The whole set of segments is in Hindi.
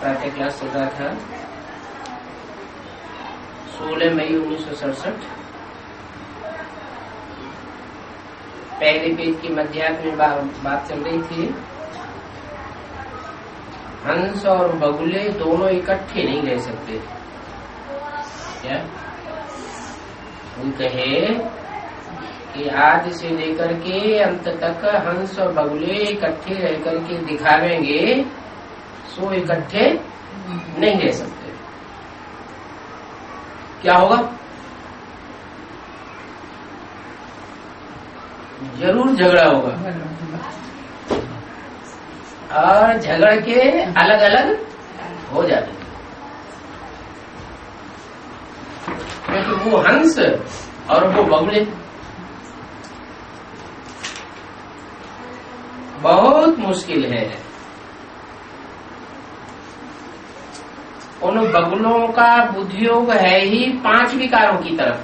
प्रातः क्लास चल रहा था 16 मई 1967। पहले पेज की मध्याह्न में बात चल रही थी। हंस और बगुले दोनों इकट्ठे नहीं रह सकते। क्या वो कहे कि आज से लेकर के अंत तक हंस और बगुले इकट्ठे रह करके दिखावेंगे, सो इकट्ठे नहीं रह सकते। क्या होगा? जरूर झगड़ा होगा और झगड़ के अलग अलग हो जाते, क्योंकि वो हंस और वो बगुले बहुत मुश्किल है। उन बगुलों का बुद्धियोग है ही 5 विकारों की तरफ,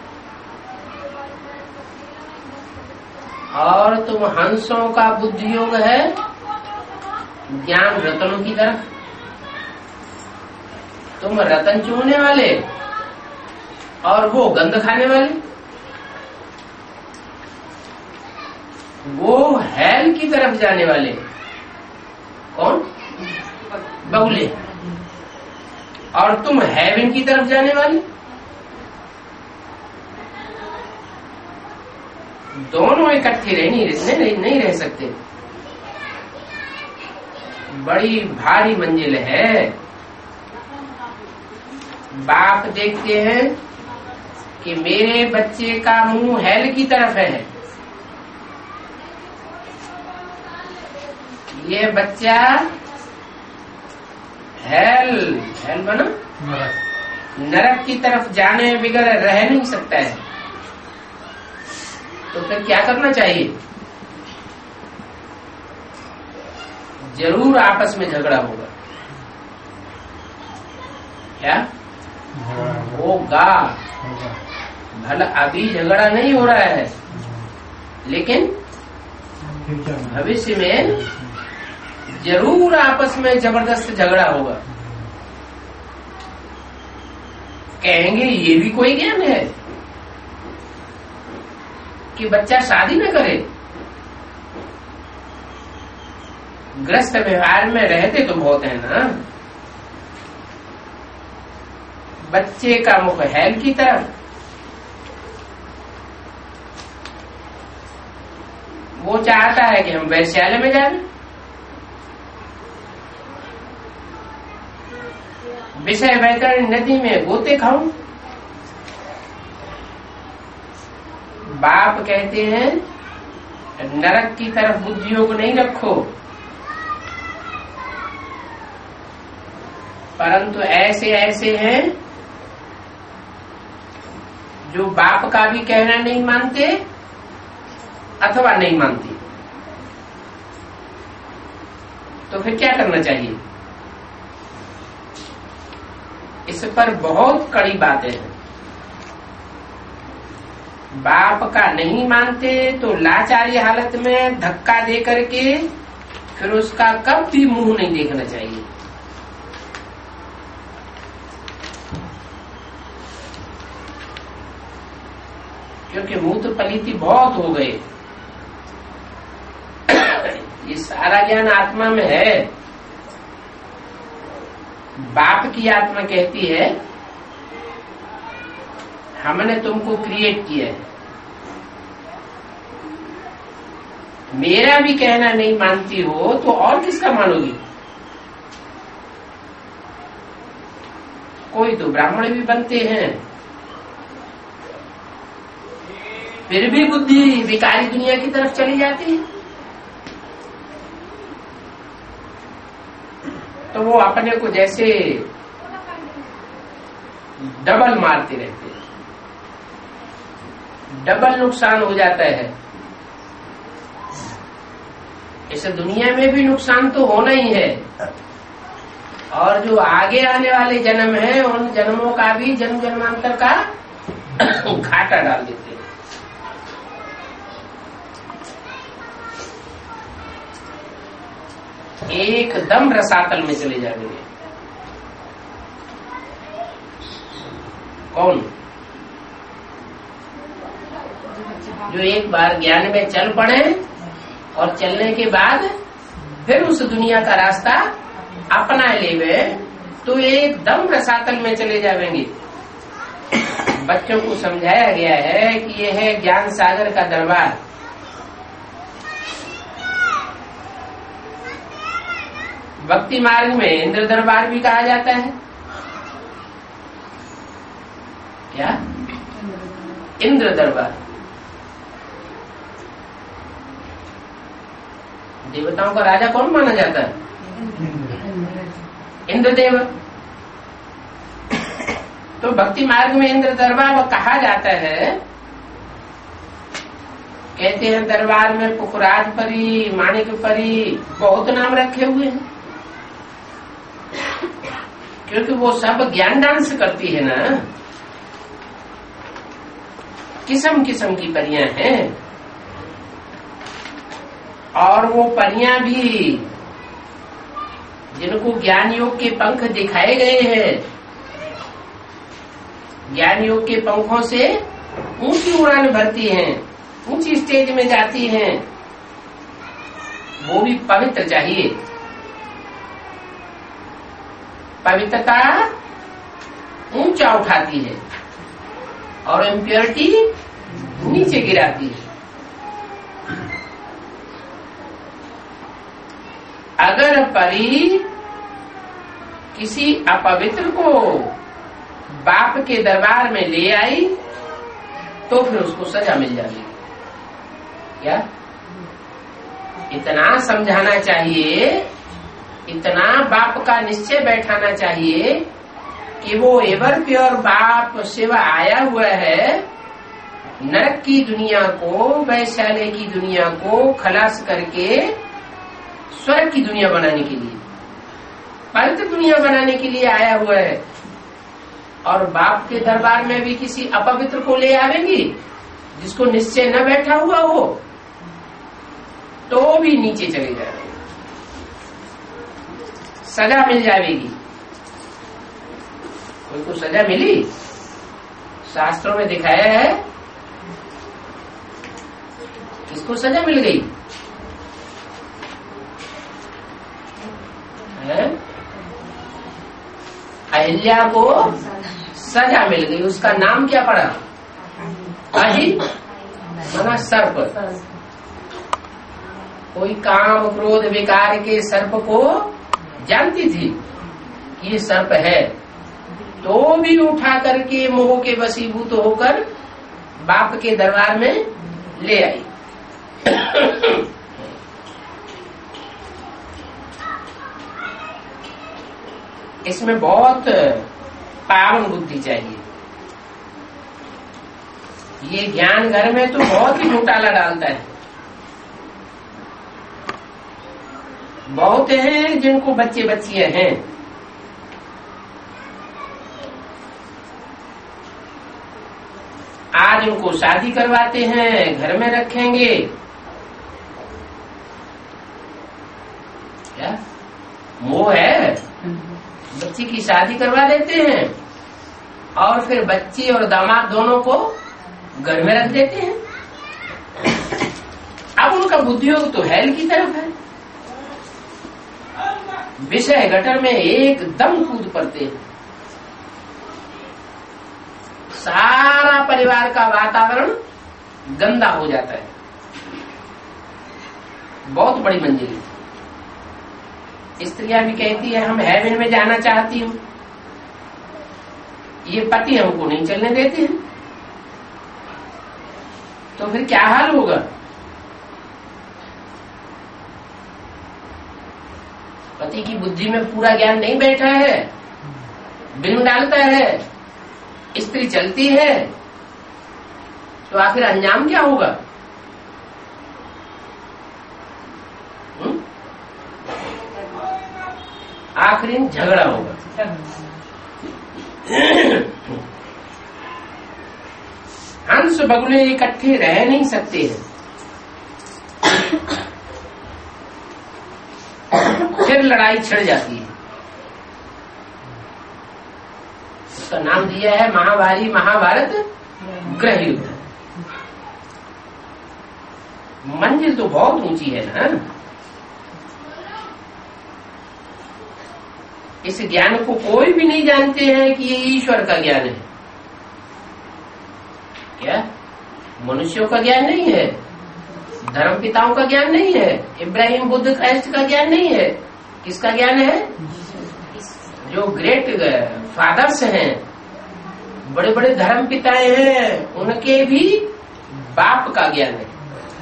और तुम हंसों का बुद्धियोग है ज्ञान रतनों की तरफ। तुम रतन चूमने वाले और वो गंध खाने वाले, वो हैल की तरफ जाने वाले। कौन? बगुले। और तुम हेवन की तरफ जाने वाले। दोनों इकट्ठे नहीं रह सकते। बड़ी भारी मंजिल है। बाप देखते हैं कि मेरे बच्चे का मुंह हेल की तरफ है, ये बच्चा हेल बना नरक की तरफ जाने बगैर रह नहीं सकता है। तो फिर क्या करना चाहिए? जरूर आपस में झगड़ा होगा। क्या होगा? भला अभी झगड़ा नहीं हो रहा है, लेकिन भविष्य में जरूर आपस में जबरदस्त झगड़ा होगा। कहेंगे ये भी कोई ज्ञान है कि बच्चा शादी न करे। ग्रस्त व्यवहार में रहते तो बहुत है ना। बच्चे का मुख हेल की तरफ, वो चाहता है कि हम वैश्यालय में जाएं। विषय वैतरणी नदी में गोते खाऊं। बाप कहते हैं नरक की तरफ बुद्धियों को नहीं रखो, परंतु ऐसे हैं जो बाप का भी कहना नहीं मानते अथवा नहीं मानते। तो फिर क्या करना चाहिए? इस पर बहुत कड़ी बातें हैं। बाप का नहीं मानते तो लाचारी हालत में धक्का दे करके फिर उसका कभी मुंह नहीं देखना चाहिए। क्योंकि मूत्र पलीति बहुत हो गए। ये सारा ज्ञान आत्मा में है। बाप की आत्मा कहती है हमने तुमको क्रिएट किया है, मेरा भी कहना नहीं मानती हो तो और किसका मानोगी? कोई तो ब्राह्मण भी बनते हैं, फिर भी बुद्धि विकारी दुनिया की तरफ चली जाती है। तो वो अपने को जैसे डबल मारते रहते हैं, डबल नुकसान हो जाता है। इस दुनिया में भी नुकसान तो होना ही है, और जो आगे आने वाले जन्म है उन जन्मों का भी जन्म जन्मांतर का घाटा डाल देते हैं। एकदम रसातल में चले जाएंगे। कौन? जो एक बार ज्ञान में चल पड़े और चलने के बाद फिर उस दुनिया का रास्ता अपना लेवे तो एकदम रसातल में चले जाएंगे। बच्चों को समझाया गया है कि यह है ज्ञान सागर का दरबार। भक्ति मार्ग में इंद्र दरबार भी कहा जाता है। क्या? इंद्र दरबार। देवताओं का राजा कौन माना जाता है? इंद्रदेव। तो भक्ति मार्ग में इंद्र दरबार कहा जाता है। कहते हैं दरबार में पुखराज परी, माणिक परी, बहुत नाम रखे हुए हैं, क्योंकि वो सब ज्ञान डांस करती है ना। किस्म किस्म की परियां हैं और वो परियां भी जिनको ज्ञान योग के पंख दिखाए गए हैं, ज्ञान योग के पंखों से ऊंची उड़ान भरती हैं, ऊंची स्टेज में जाती हैं। वो भी पवित्र चाहिए। पवित्रता ऊंचा उठाती है और इम्प्योरिटी नीचे गिराती है। अगर परी किसी अपवित्र को बाप के दरबार में ले आई तो फिर उसको सजा मिल जाएगी। क्या? इतना समझाना चाहिए, इतना बाप का निश्चय बैठाना चाहिए कि वो एवर प्योर बाप शिव आया हुआ है नरक की दुनिया को, वैशाल्य की दुनिया को खलास करके स्वर्ग की दुनिया बनाने के लिए, पवित्र दुनिया बनाने के लिए आया हुआ है। और बाप के दरबार में भी किसी अपवित्र को ले आवेंगी जिसको निश्चय न बैठा हुआ हो तो भी नीचे चले जाएंगे, सजा मिल जाएगी। कोई को सजा मिली? शास्त्रों में दिखाया है किसको सजा मिल गई है? अहिल्या को सजा मिल गई। उसका नाम क्या पड़ा? अहि माना सर्प। कोई काम क्रोध विकार के सर्प को जानती थी कि ये सर्प है, तो भी उठा करके मोह के वशीभूत होकर बाप के दरबार में ले आई। इसमें बहुत पावन बुद्धि चाहिए। ये ज्ञान घर में तो बहुत ही घोटाला डालता है। बहुत हैं जिनको बच्चे बच्चियां हैं, आज उनको शादी करवाते हैं, घर में रखेंगे, क्या मोह है? बच्ची की शादी करवा देते हैं और फिर बच्ची और दामाद दोनों को घर में रख देते हैं। अब उनका बुद्धियोग तो हेल की तरफ है, विषय गटर में एकदम कूद पड़ते हैं। सारा परिवार का वातावरण गंदा हो जाता है। बहुत बड़ी मंजिल। स्त्रियां भी कहती है हम हेवन में जाना चाहती हूँ, ये पति हमको नहीं चलने देते हैं। तो फिर क्या हाल होगा? पति की बुद्धि में पूरा ज्ञान नहीं बैठा है, बिल्म डालता है, स्त्री चलती है, तो आखिर अंजाम क्या होगा? आखिरी झगड़ा होगा। हंस बगुले इकट्ठे रह नहीं सकते हैं, फिर लड़ाई छिड़ जाती है। उसका नाम दिया है महाभारी महाभारत ग्रह युद्ध। मंजिल तो बहुत ऊंची है ना। इस ज्ञान को कोई भी नहीं जानते हैं कि ये ईश्वर का ज्ञान है। क्या मनुष्यों का ज्ञान नहीं है, धर्म पिताओं का ज्ञान नहीं है, इब्राहिम बुद्ध क्राइस्ट का ज्ञान नहीं है। किसका ज्ञान है? जो ग्रेट फादर्स हैं, बड़े बड़े धर्म पिताएं हैं, उनके भी बाप का ज्ञान है।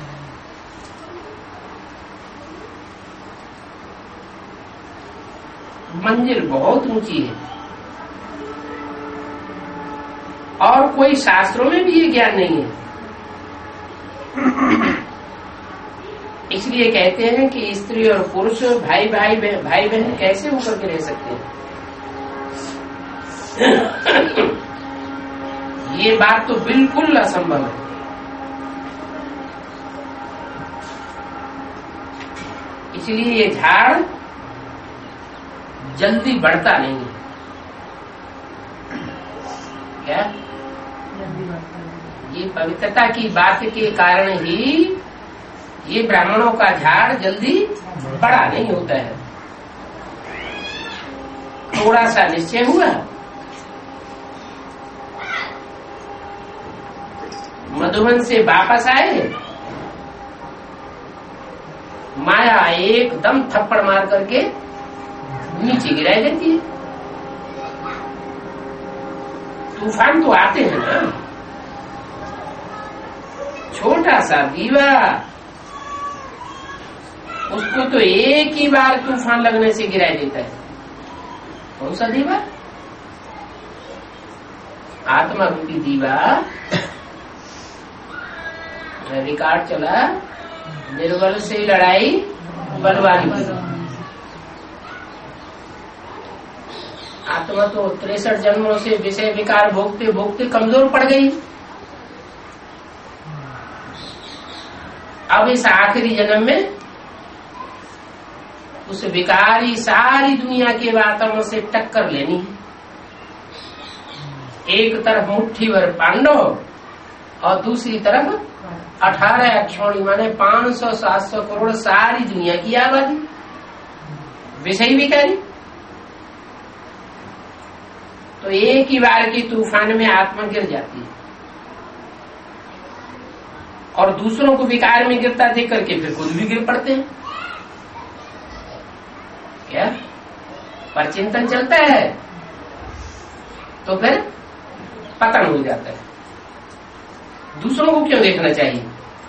मंजिल बहुत ऊंची है और कोई शास्त्रों में भी ये ज्ञान नहीं है। इसलिए कहते हैं कि स्त्री और पुरुष भाई बहन कैसे होकर के रह सकते हैं। ये बात तो बिल्कुल असंभव है। इसलिए ये झाड़ जल्दी बढ़ता नहीं है। क्या? ये पवित्रता की बात के कारण ही ये ब्राह्मणों का झाड़ जल्दी बड़ा नहीं होता है। थोड़ा सा निश्चय हुआ, मधुबन से वापस आए, माया एकदम थप्पड़ मार करके नीचे गिरा देती है। तूफान तो आते हैं ना। छोटा सा दीवा, उसको तो एक ही बार तूफान लगने से गिरा देता है। कौन सा दीवा? आत्मा रूपी दीवा। रिकॉर्ड चला, निर्बल से लड़ाई बलवान की। आत्मा तो 63 जन्मों से विषय विकार भोगते भोगते कमजोर पड़ गई। अब इस आखिरी जन्म में उस विकारी सारी दुनिया के वातावरण से टक्कर लेनी है। एक तरफ मुट्ठी भर पांडव और दूसरी तरफ 18 अक्षौणी माने 500-700 करोड़ सारी दुनिया की आबादी, विषय विकारी। तो एक ही बार की तूफान में आत्मा गिर जाती है और दूसरों को विकार में गिरता देख करके फिर खुद भी गिर पड़ते हैं। क्या? पर चिंतन चलता है तो फिर पतन हो जाता है। दूसरों को क्यों देखना चाहिए?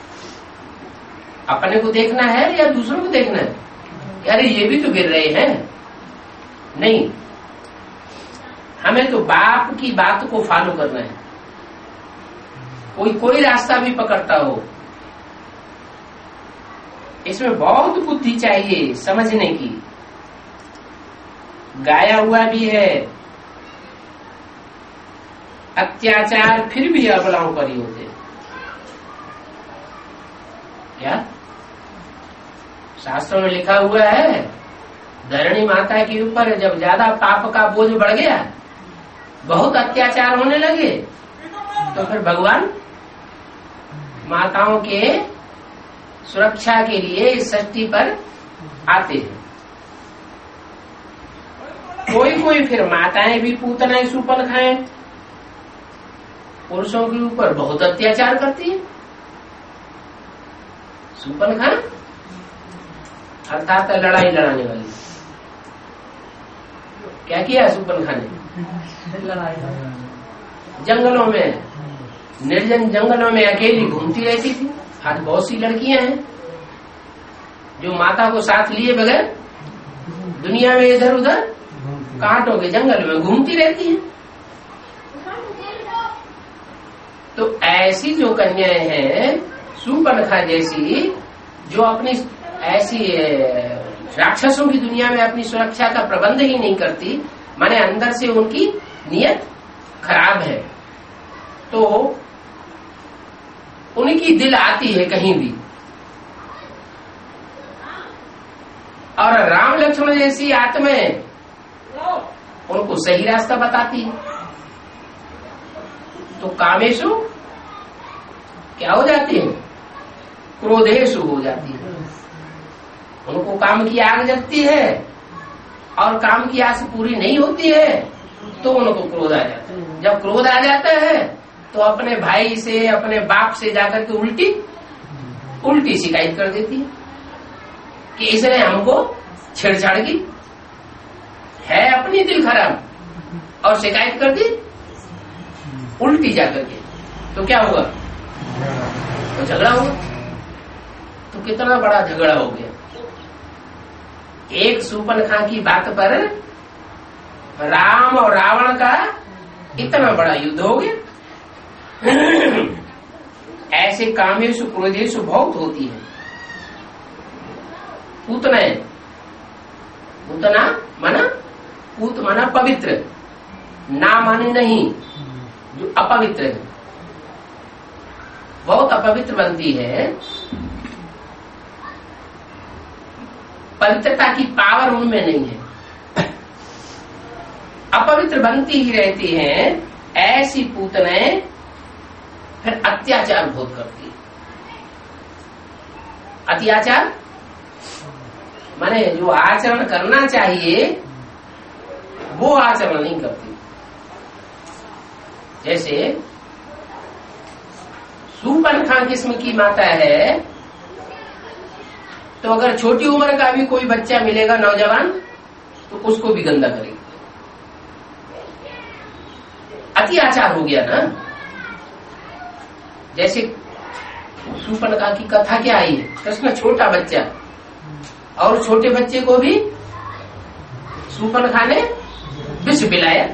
अपने को देखना है या दूसरों को देखना है? अरे ये भी तो गिर रहे हैं। नहीं, हमें तो बाप की बात को फॉलो करना है। कोई रास्ता भी पकड़ता हो, इसमें बहुत बुद्धि चाहिए समझने की। गाया हुआ भी है, अत्याचार फिर भी अबलाओं पर ही होते। क्या? शास्त्रों में लिखा हुआ है, धरणी माता के ऊपर जब ज्यादा पाप का बोझ बढ़ गया, बहुत अत्याचार होने लगे, तो फिर भगवान माताओं के सुरक्षा के लिए इस सृष्टि पर आते हैं। कोई फिर माताएं भी पूतनाएं सुपन खाएं, पुरुषों के ऊपर बहुत अत्याचार करती है। सुपन खान अर्थात लड़ाई लड़ाने वाली। क्या किया सुपन खान ने? जंगलों में, निर्जन जंगलों में अकेली घूमती रहती थी। आज बहुत सी लड़कियां हैं जो माता को साथ लिए बगैर दुनिया में इधर उधर कांटों के जंगल में घूमती रहती हैं। तो ऐसी जो कन्याएं हैं सुपर्णखा जैसी, जो अपनी ऐसी राक्षसों की दुनिया में अपनी सुरक्षा का प्रबंध ही नहीं करती, माने अंदर से उनकी नियत खराब है, तो उनकी दिल आती है कहीं भी। और राम लक्ष्मण जैसी आत्माएं उनको सही रास्ता बताती है। तो कामेशु क्या हो जाती है? क्रोधेशु हो जाती है। उनको काम की आग जगती है और काम की आग पूरी नहीं होती है तो उनको क्रोध आ जाता है। जब क्रोध आ जाता है तो अपने भाई से, अपने बाप से जाकर के उल्टी शिकायत कर देती है कि इसने हमको छेड़छाड़ की, है अपनी दिल खराब और शिकायत कर दी उल्टी जाकर के, तो क्या हुआ? तो झगड़ा हुआ। तो कितना बड़ा झगड़ा हो गया। एक शूर्पणखा की बात पर राम और रावण का इतना बड़ा युद्ध हो गया। ऐसे कामेशु क्रोधेशु बहुत होती है। पूतना पूत माना पवित्र, ना माने नहीं, जो अपवित्र है, बहुत अपवित्र बनती है। पवित्रता की पावर उनमें नहीं है, अपवित्र बनती ही रहती हैं। ऐसी पूतने फिर अत्याचार बहुत करती है। अत्याचार माने जो आचरण करना चाहिए वो आचरण नहीं करती। जैसे शूर्पणखा किस्म की माता है, तो अगर छोटी उम्र का भी कोई बच्चा मिलेगा नौजवान तो उसको भी गंदा करेगी। अत्याचार हो गया ना। जैसे शूर्पणखा की कथा क्या आई है, कृष्ण छोटा बच्चा और छोटे बच्चे को भी शूर्पणखा ने विष पिलाया।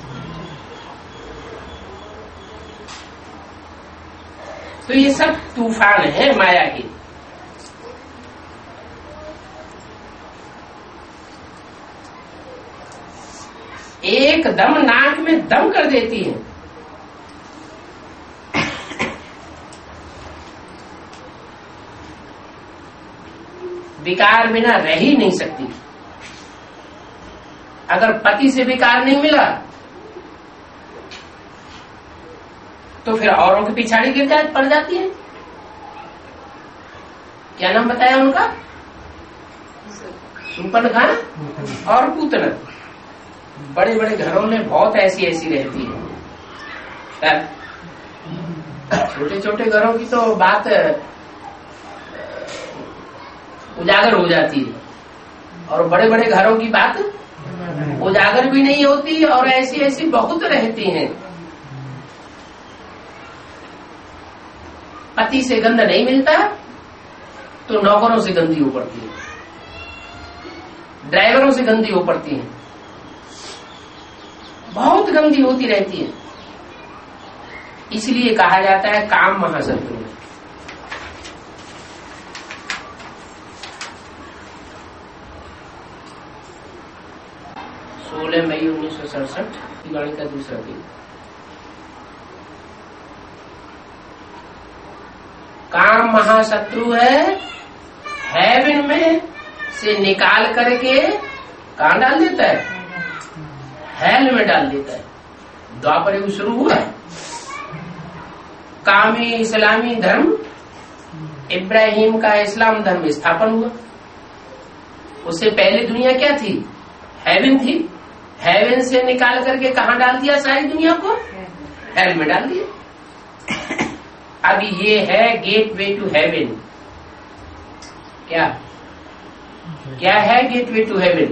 तो ये सब तूफान है माया के। एक दम नाक में दम कर देती है। विकार बिना रह ही नहीं सकती। अगर पति से विकार नहीं मिला तो फिर औरों के पिछाड़ी गिर पड़ जाती है। क्या नाम बताया उनका? शूर्पणखा और पूतना। बड़े बड़े घरों में बहुत ऐसी रहती है। छोटे छोटे घरों की तो बात उजागर हो जाती है और बड़े बड़े घरों की बात उजागर भी नहीं होती। और ऐसी बहुत रहती हैं। पति से गंध नहीं मिलता तो नौकरों से गंदी हो पड़ती है, ड्राइवरों से गंदी हो पड़ती है, बहुत गंदी होती रहती है। इसलिए कहा जाता है काम महाशत्रु है। 16 मई 1967 दिवाली का दूसरा दिन। काम महाशत्रु है। हेवन में से निकाल करके कहां डाल देता है? हेल में डाल देता है। द्वापर युग शुरू हुआ, कामी इस्लामी धर्म, इब्राहिम का इस्लाम धर्म स्थापन हुआ। उससे पहले दुनिया क्या थी? हेवन थी। हेवन से निकाल करके कहां डाल दिया? सारी दुनिया को हेल में डाल दिया। अब ये है गेट वे टू हेवन। क्या है gateway to heaven?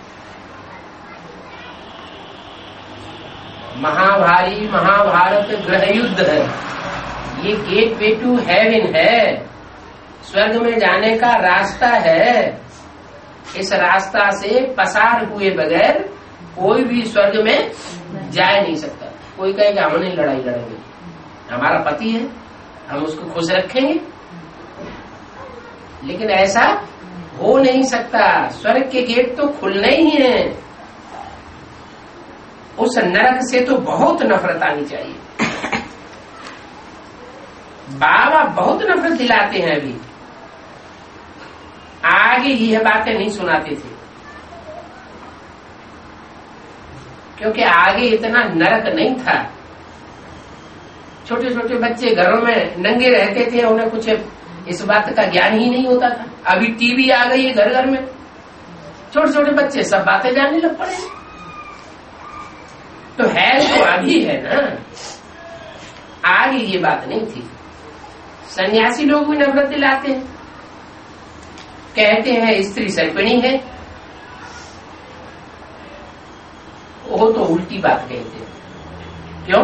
Mahabharat गृह युद्ध है। ये गेट वे टू हेवन है, स्वर्ग में जाने का रास्ता है। इस रास्ता से पसार हुए बगैर कोई भी स्वर्ग में जा नहीं सकता। कोई कहेगा हम नहीं लड़ाई लड़ेंगे, हमारा पति है, हम उसको खुश रखेंगे, लेकिन ऐसा हो नहीं सकता। स्वर्ग के गेट तो खुलने ही हैं। उस नरक से तो बहुत नफरत आनी चाहिए। बाबा बहुत नफरत दिलाते हैं। अभी आगे यह बातें नहीं सुनाते थे, क्योंकि आगे इतना नरक नहीं था। छोटे छोटे बच्चे घरों में नंगे रहते थे, उन्हें कुछ इस बात का ज्ञान ही नहीं होता था। अभी टीवी आ गई है घर घर में, छोटे छोटे बच्चे सब बातें जानने लग पड़े। तो है तो अभी है ना, आगे ये बात नहीं थी। सन्यासी लोग भी नफरत दिलाते हैं, कहते हैं स्त्री सर्पिणी है। वो तो उल्टी बात कहते हैं। क्यों?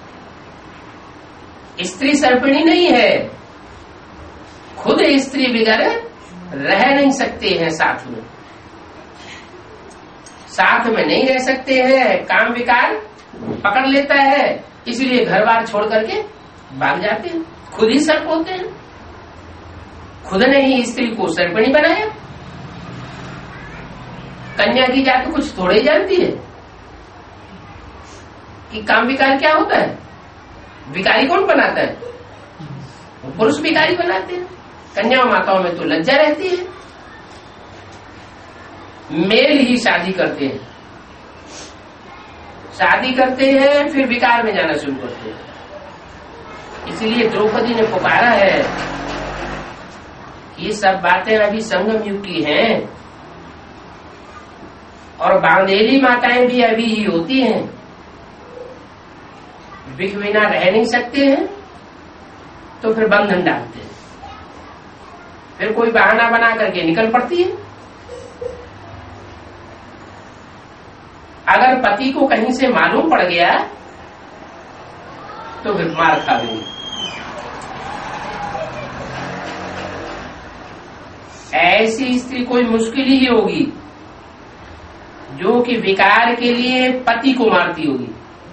स्त्री सर्पिणी नहीं है, खुद स्त्री बिगर रह नहीं सकते हैं साथ में, साथ में नहीं रह सकते हैं, काम विकार पकड़ लेता है, इसलिए घर बार छोड़ करके भाग जाते हैं। खुद ही सर्प होते हैं, खुद ने ही स्त्री को सर्पिणी बनाया। कन्या की जात कुछ थोड़े ही जानती है कि काम विकार क्या होता है। भिखारी कौन बनाता है? पुरुष भिखारी बनाते हैं। कन्या माताओं में तो लज्जा रहती है, मेल ही शादी करते हैं, शादी करते हैं फिर विकार में जाना शुरू करते हैं। इसलिए द्रौपदी ने पुकारा है कि ये सब बातें अभी संगम युग की हैं, और बांधेली माताएं भी अभी ही होती हैं, विख बिना रह नहीं सकते हैं, तो फिर बंधन डालते हैं, फिर कोई बहाना बना करके निकल पड़ती है। अगर पति को कहीं से मालूम पड़ गया तो फिर मार खा गई। ऐसी स्त्री कोई मुश्किल ही होगी जो कि विकार के लिए पति को मारती होगी।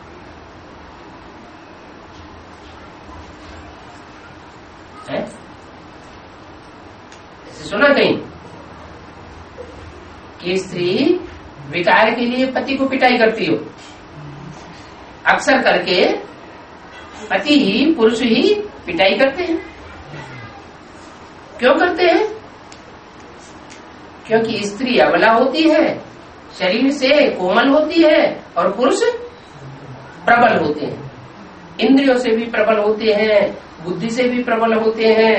सुना कहीं कि स्त्री विकार के लिए पति को पिटाई करती हो? अक्सर करके पति ही, पुरुष ही पिटाई करते हैं। क्यों करते हैं? क्योंकि स्त्री अबला होती है, शरीर से कोमल होती है, और पुरुष प्रबल होते हैं, इंद्रियों से भी प्रबल होते हैं, बुद्धि से भी प्रबल होते हैं,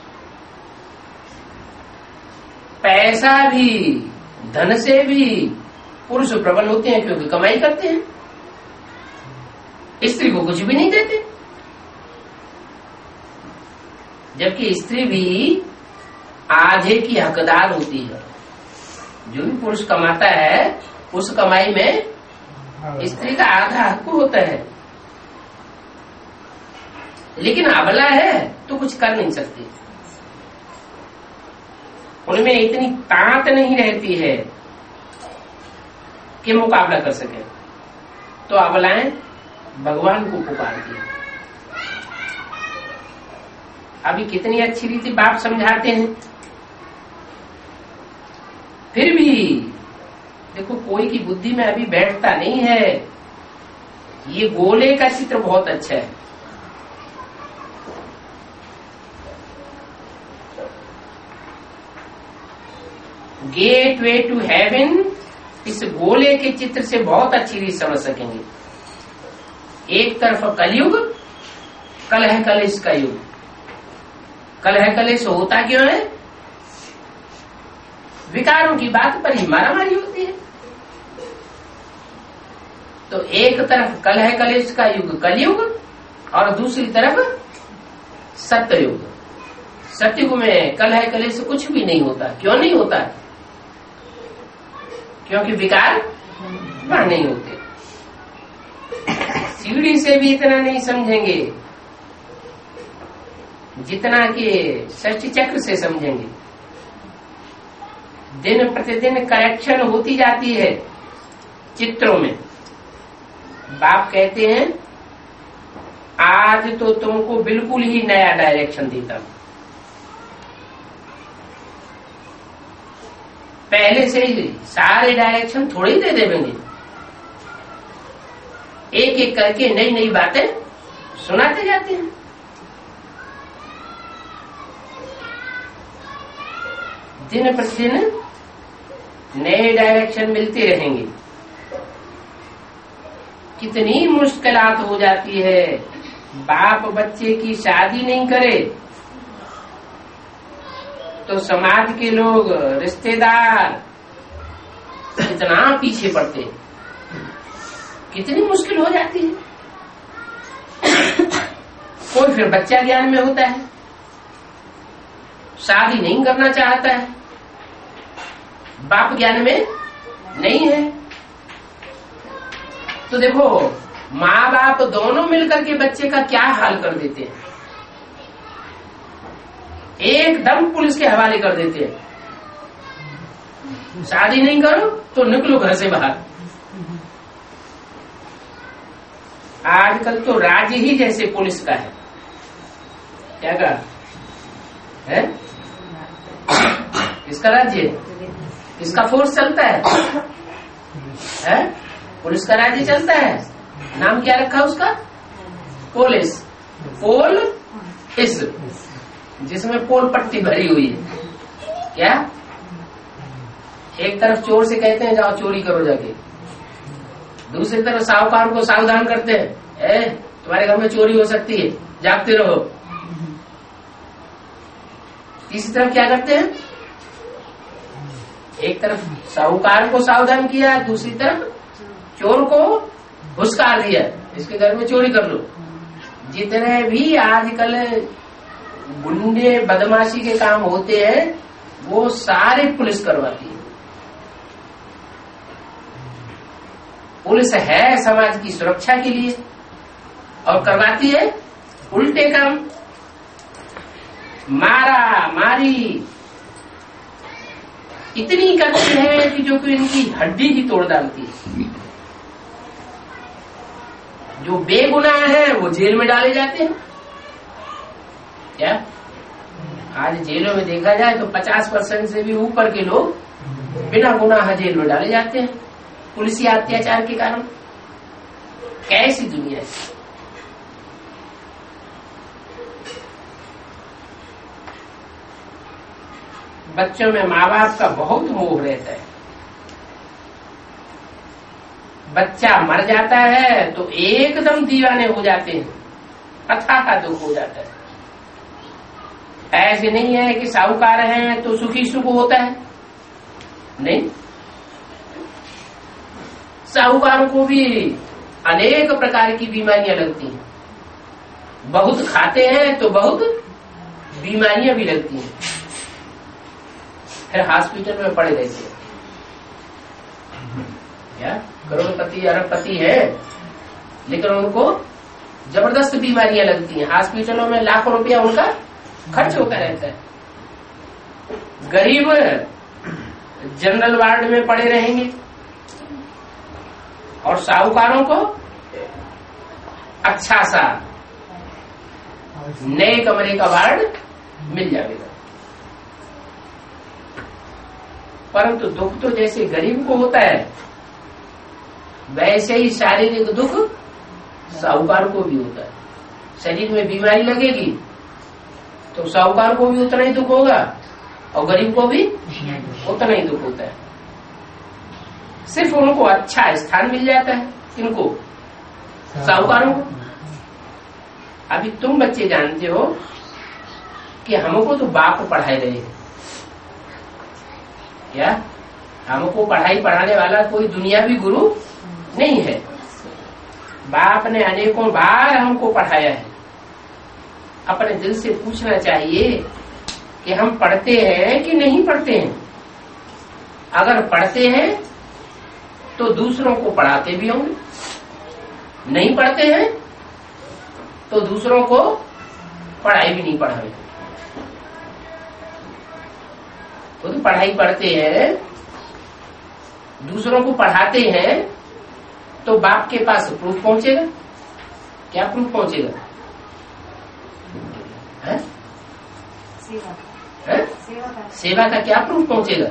पैसा भी, धन से भी पुरुष प्रबल होते हैं, क्योंकि कमाई करते हैं, स्त्री को कुछ भी नहीं देते। जबकि स्त्री भी आधे की हकदार होती है। जो भी पुरुष कमाता है उस कमाई में स्त्री का आधा हक होता है, लेकिन अबला है तो कुछ कर नहीं सकती, उनमें इतनी ताकत नहीं रहती है कि मुकाबला कर सके। तो अबलाएं भगवान को पुकारती है। अभी कितनी अच्छी रीति बाप समझाते हैं, फिर भी देखो कोई की बुद्धि में अभी बैठता नहीं है। ये गोले का चित्र बहुत अच्छा है। गेट वे टू हेवन, इस गोले के चित्र से बहुत अच्छी रीति समझ सकेंगे। एक तरफ कलयुग, कलह कलेश का युग। कलह कलेश होता क्यों है? विकारों की बात पर ही मारामारी होती है। तो एक तरफ कलह कलेश का युग कलयुग, और दूसरी तरफ सत्ययुग। सत्ययुग में कलह कलेश कुछ भी नहीं होता। क्यों नहीं होता? क्योंकि विकार वहां नहीं होते। सीढ़ी से भी इतना नहीं समझेंगे जितना कि षष्ठी चक्र से समझेंगे। दिन प्रतिदिन करेक्शन होती जाती है चित्रों में। बाप कहते हैं आज तो तुमको बिल्कुल ही नया डायरेक्शन देता हूं। पहले से ही सारे डायरेक्शन थोड़ी दे देंगे, एक एक करके नई नई बातें सुनाते जाते हैं। दिन प्रतिदिन नए डायरेक्शन मिलते रहेंगे। कितनी मुश्किलात हो जाती है बाप बच्चे की शादी नहीं करे तो समाज के लोग, रिश्तेदार कितना पीछे पड़ते हैं, कितनी मुश्किल हो जाती है। कोई फिर बच्चा ज्ञान में होता है, शादी नहीं करना चाहता है, बाप ज्ञान में नहीं है। तो देखो, माँ बाप दोनों मिलकर के बच्चे का क्या हाल कर देते हैं, एकदम पुलिस के हवाले कर देते हैं। शादी नहीं करो तो निकलो घर से बाहर। आजकल तो राज्य ही जैसे पुलिस का है। क्या कहा है? किसका राज्य है? किसका फोर्स चलता है? पुलिस का राज्य चलता है। नाम क्या रखा उसका? पुलिस। पोल इस, जिसमें पोल पट्टी भरी हुई है। क्या? एक तरफ चोर से कहते हैं जाओ चोरी करो जाके, दूसरी तरफ साहूकार को सावधान करते हैं, तुम्हारे घर में चोरी हो सकती है, जागते रहो। तीसरी तरफ क्या करते हैं? एक तरफ साहूकार को सावधान किया, दूसरी तरफ चोर को भुस्कार दिया, इसके घर में चोरी कर लो। जितने भी आजकल गुंडे बदमाशी के काम होते हैं वो सारे पुलिस करवाती है। पुलिस है समाज की सुरक्षा के लिए और करवाती है उल्टे काम, मारा मारी इतनी करती है कि जो कि इनकी हड्डी ही तोड़ डालती है। जो बेगुनाह है वो जेल में डाले जाते हैं। क्या आज जेलों में देखा जाए तो 50% से भी ऊपर के लोग बिना गुनाह जेल में डाले जाते हैं पुलिसिया अत्याचार के कारण। कैसी दुनिया है। बच्चों में माँ बाप का बहुत मोह रहता है। बच्चा मर जाता है तो एकदम दीवाने हो जाते हैं, अथाह दुख हो जाता है। ऐसे नहीं है कि साहूकार हैं तो सुखी सुख होता है, नहीं। साहूकारों को भी अनेक प्रकार की बीमारियां लगती हैं, बहुत खाते हैं तो बहुत बीमारियां भी लगती हैं, फिर हॉस्पिटल में पड़े रहते हैं। क्या करोड़पति अरबपति है लेकिन उनको जबरदस्त बीमारियां लगती हैं, हॉस्पिटलों में लाखों रुपया उनका खर्च होता रहता है। गरीब जनरल वार्ड में पड़े रहेंगे और साहूकारों को अच्छा सा नए कमरे का वार्ड मिल जाएगा। परंतु दुख तो जैसे गरीब को होता है वैसे ही शारीरिक दुख साहूकार को भी होता है। शरीर में बीमारी लगेगी तो साहूकार को भी उतना ही दुख होगा और गरीब को भी उतना ही दुख होता है। सिर्फ उनको अच्छा स्थान मिल जाता है, इनको साहूकारों को। अभी तुम बच्चे जानते हो कि हमको तो बाप पढ़ाए रहे हैं। क्या हमको पढ़ाई पढ़ाने वाला कोई दुनियावी गुरु नहीं है। बाप ने अनेकों बार हमको पढ़ाया है। अपने दिल से पूछना चाहिए कि हम पढ़ते हैं कि नहीं पढ़ते हैं। अगर पढ़ते हैं तो दूसरों को पढ़ाते भी होंगे, नहीं पढ़ते हैं तो दूसरों को पढ़ाई भी नहीं पढ़ाएंगे। तो पढ़ाई पढ़ते हैं, दूसरों को पढ़ाते हैं तो बाप के पास प्रूफ पहुंचेगा। क्या प्रूफ पहुंचेगा? है? सेवा का क्या प्रूफ पहुंचेगा?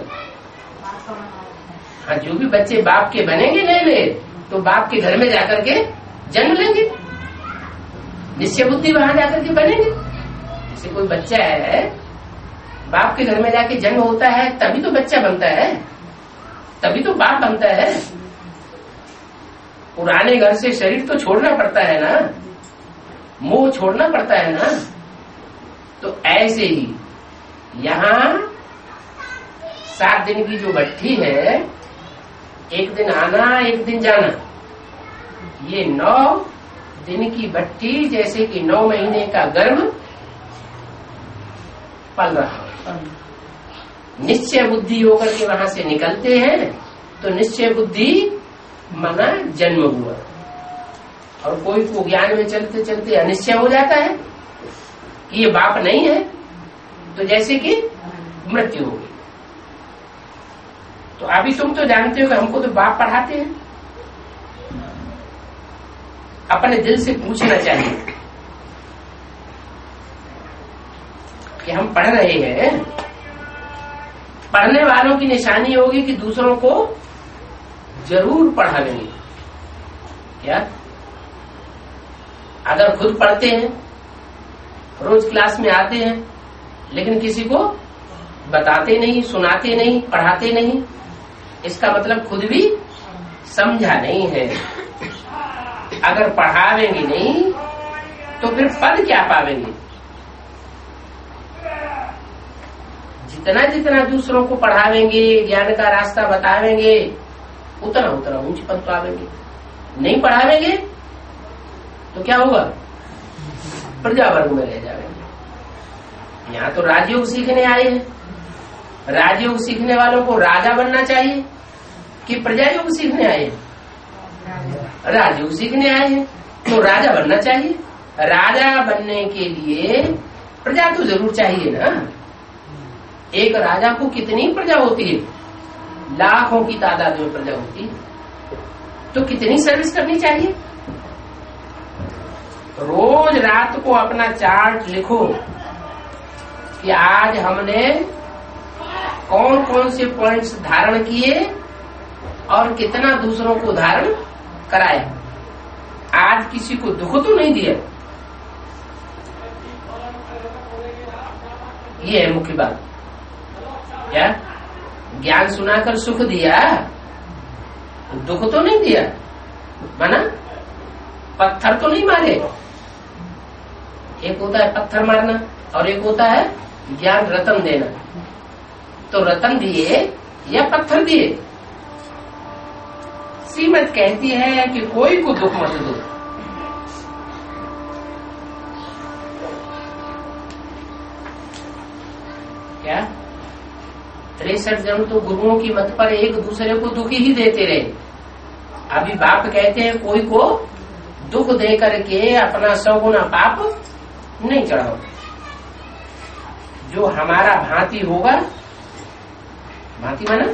हाँ, जो भी बच्चे बाप के बनेंगे नए तो बाप के घर में जाकर के जन्म लेंगे, निश्चय बुद्धि वहां जाकर के बनेंगे। जैसे कोई बच्चा है बाप के घर में जाके जन्म होता है तभी तो बच्चा बनता है, तभी तो बाप बनता है। पुराने घर से शरीर तो छोड़ना पड़ता है ना। मोह छोड़ना पड़ता है ना। तो ऐसे ही यहाँ 7 दिन की जो भट्ठी है, एक दिन आना एक दिन जाना, ये 9 दिन की भट्ठी जैसे कि 9 महीने का गर्भ पल रहा। निश्चय बुद्धि होकर के वहां से निकलते हैं तो निश्चय बुद्धि माना जन्म हुआ। और कोई को ज्ञान में चलते चलते अनिश्चय हो जाता है कि ये बाप नहीं है, तो जैसे कि मृत्यु हो गई। तो अभी तुम तो जानते हो कि हमको तो बाप पढ़ाते हैं। अपने दिल से पूछना चाहिए कि हम पढ़ रहे हैं। पढ़ने वालों की निशानी होगी कि दूसरों को जरूर पढ़ावेंगे। क्या अगर खुद पढ़ते हैं, रोज क्लास में आते हैं, लेकिन किसी को बताते नहीं, सुनाते नहीं, पढ़ाते नहीं, इसका मतलब खुद भी समझा नहीं है। अगर पढ़ावेंगे नहीं तो फिर पद क्या पावेंगे? जितना जितना दूसरों को पढ़ावेंगे, ज्ञान का रास्ता बतावेंगे, उतना उतना ऊंच पद पावेंगे। नहीं पढ़ावेंगे तो क्या होगा? प्रजा वर्ग में रह जाएंगे। यहाँ तो राजयोग सीखने आए हैं। राजयोग सीखने वालों को राजा बनना चाहिए कि प्रजा योग सीखने आए हैं? राजयोग सीखने आए हैं तो राजा बनना चाहिए। राजा बनने के लिए प्रजा तो जरूर चाहिए ना। एक राजा को कितनी प्रजा होती है? लाखों की तादाद में प्रजा होती है। तो कितनी सर्विस करनी चाहिए? रोज रात को अपना चार्ट लिखो कि आज हमने कौन कौन से पॉइंट्स धारण किए और कितना दूसरों को धारण कराया। आज किसी को दुख तो नहीं दिया। ये है मुख्य बात। क्या ज्ञान सुनाकर सुख दिया, दुख तो नहीं दिया, माना पत्थर तो नहीं मारे। एक होता है पत्थर मारना और एक होता है ज्ञान रतन देना। तो रतन दिए या पत्थर दिए? श्रीमत कहती है कि कोई को दुख मत दो। क्या 63 जन्म तो गुरुओं की मत पर एक दूसरे को दुखी ही देते रहे। अभी बाप कहते हैं कोई को दुख दे करके अपना 100 गुना पाप नहीं चढ़ाओ। जो हमारा भांति होगा, भांति माना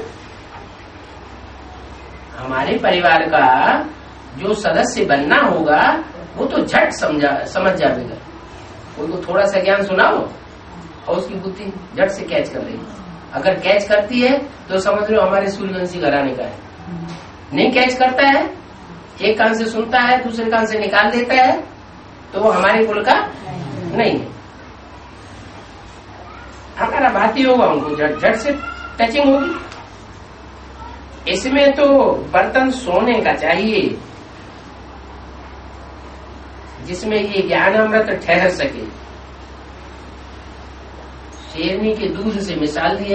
हमारे परिवार का जो सदस्य बनना होगा वो तो झट समझ जाएगा। कोई को थोड़ा सा ज्ञान सुनाओ और उसकी बुद्धि झट से कैच कर लेगी। अगर कैच करती है तो समझ लो हमारे सूर्यवंशी घराने का है। नहीं कैच करता है, एक कान से सुनता है दूसरे कान से निकाल देता है, तो वो हमारे कुल का नहीं है। हमारा भांति होगा, उनको झट से टचिंग होगी। इसमें तो बर्तन सोने का चाहिए जिसमें ये ज्ञान अमृत ठहर सके। शेरनी के दूध से मिसाल दिया।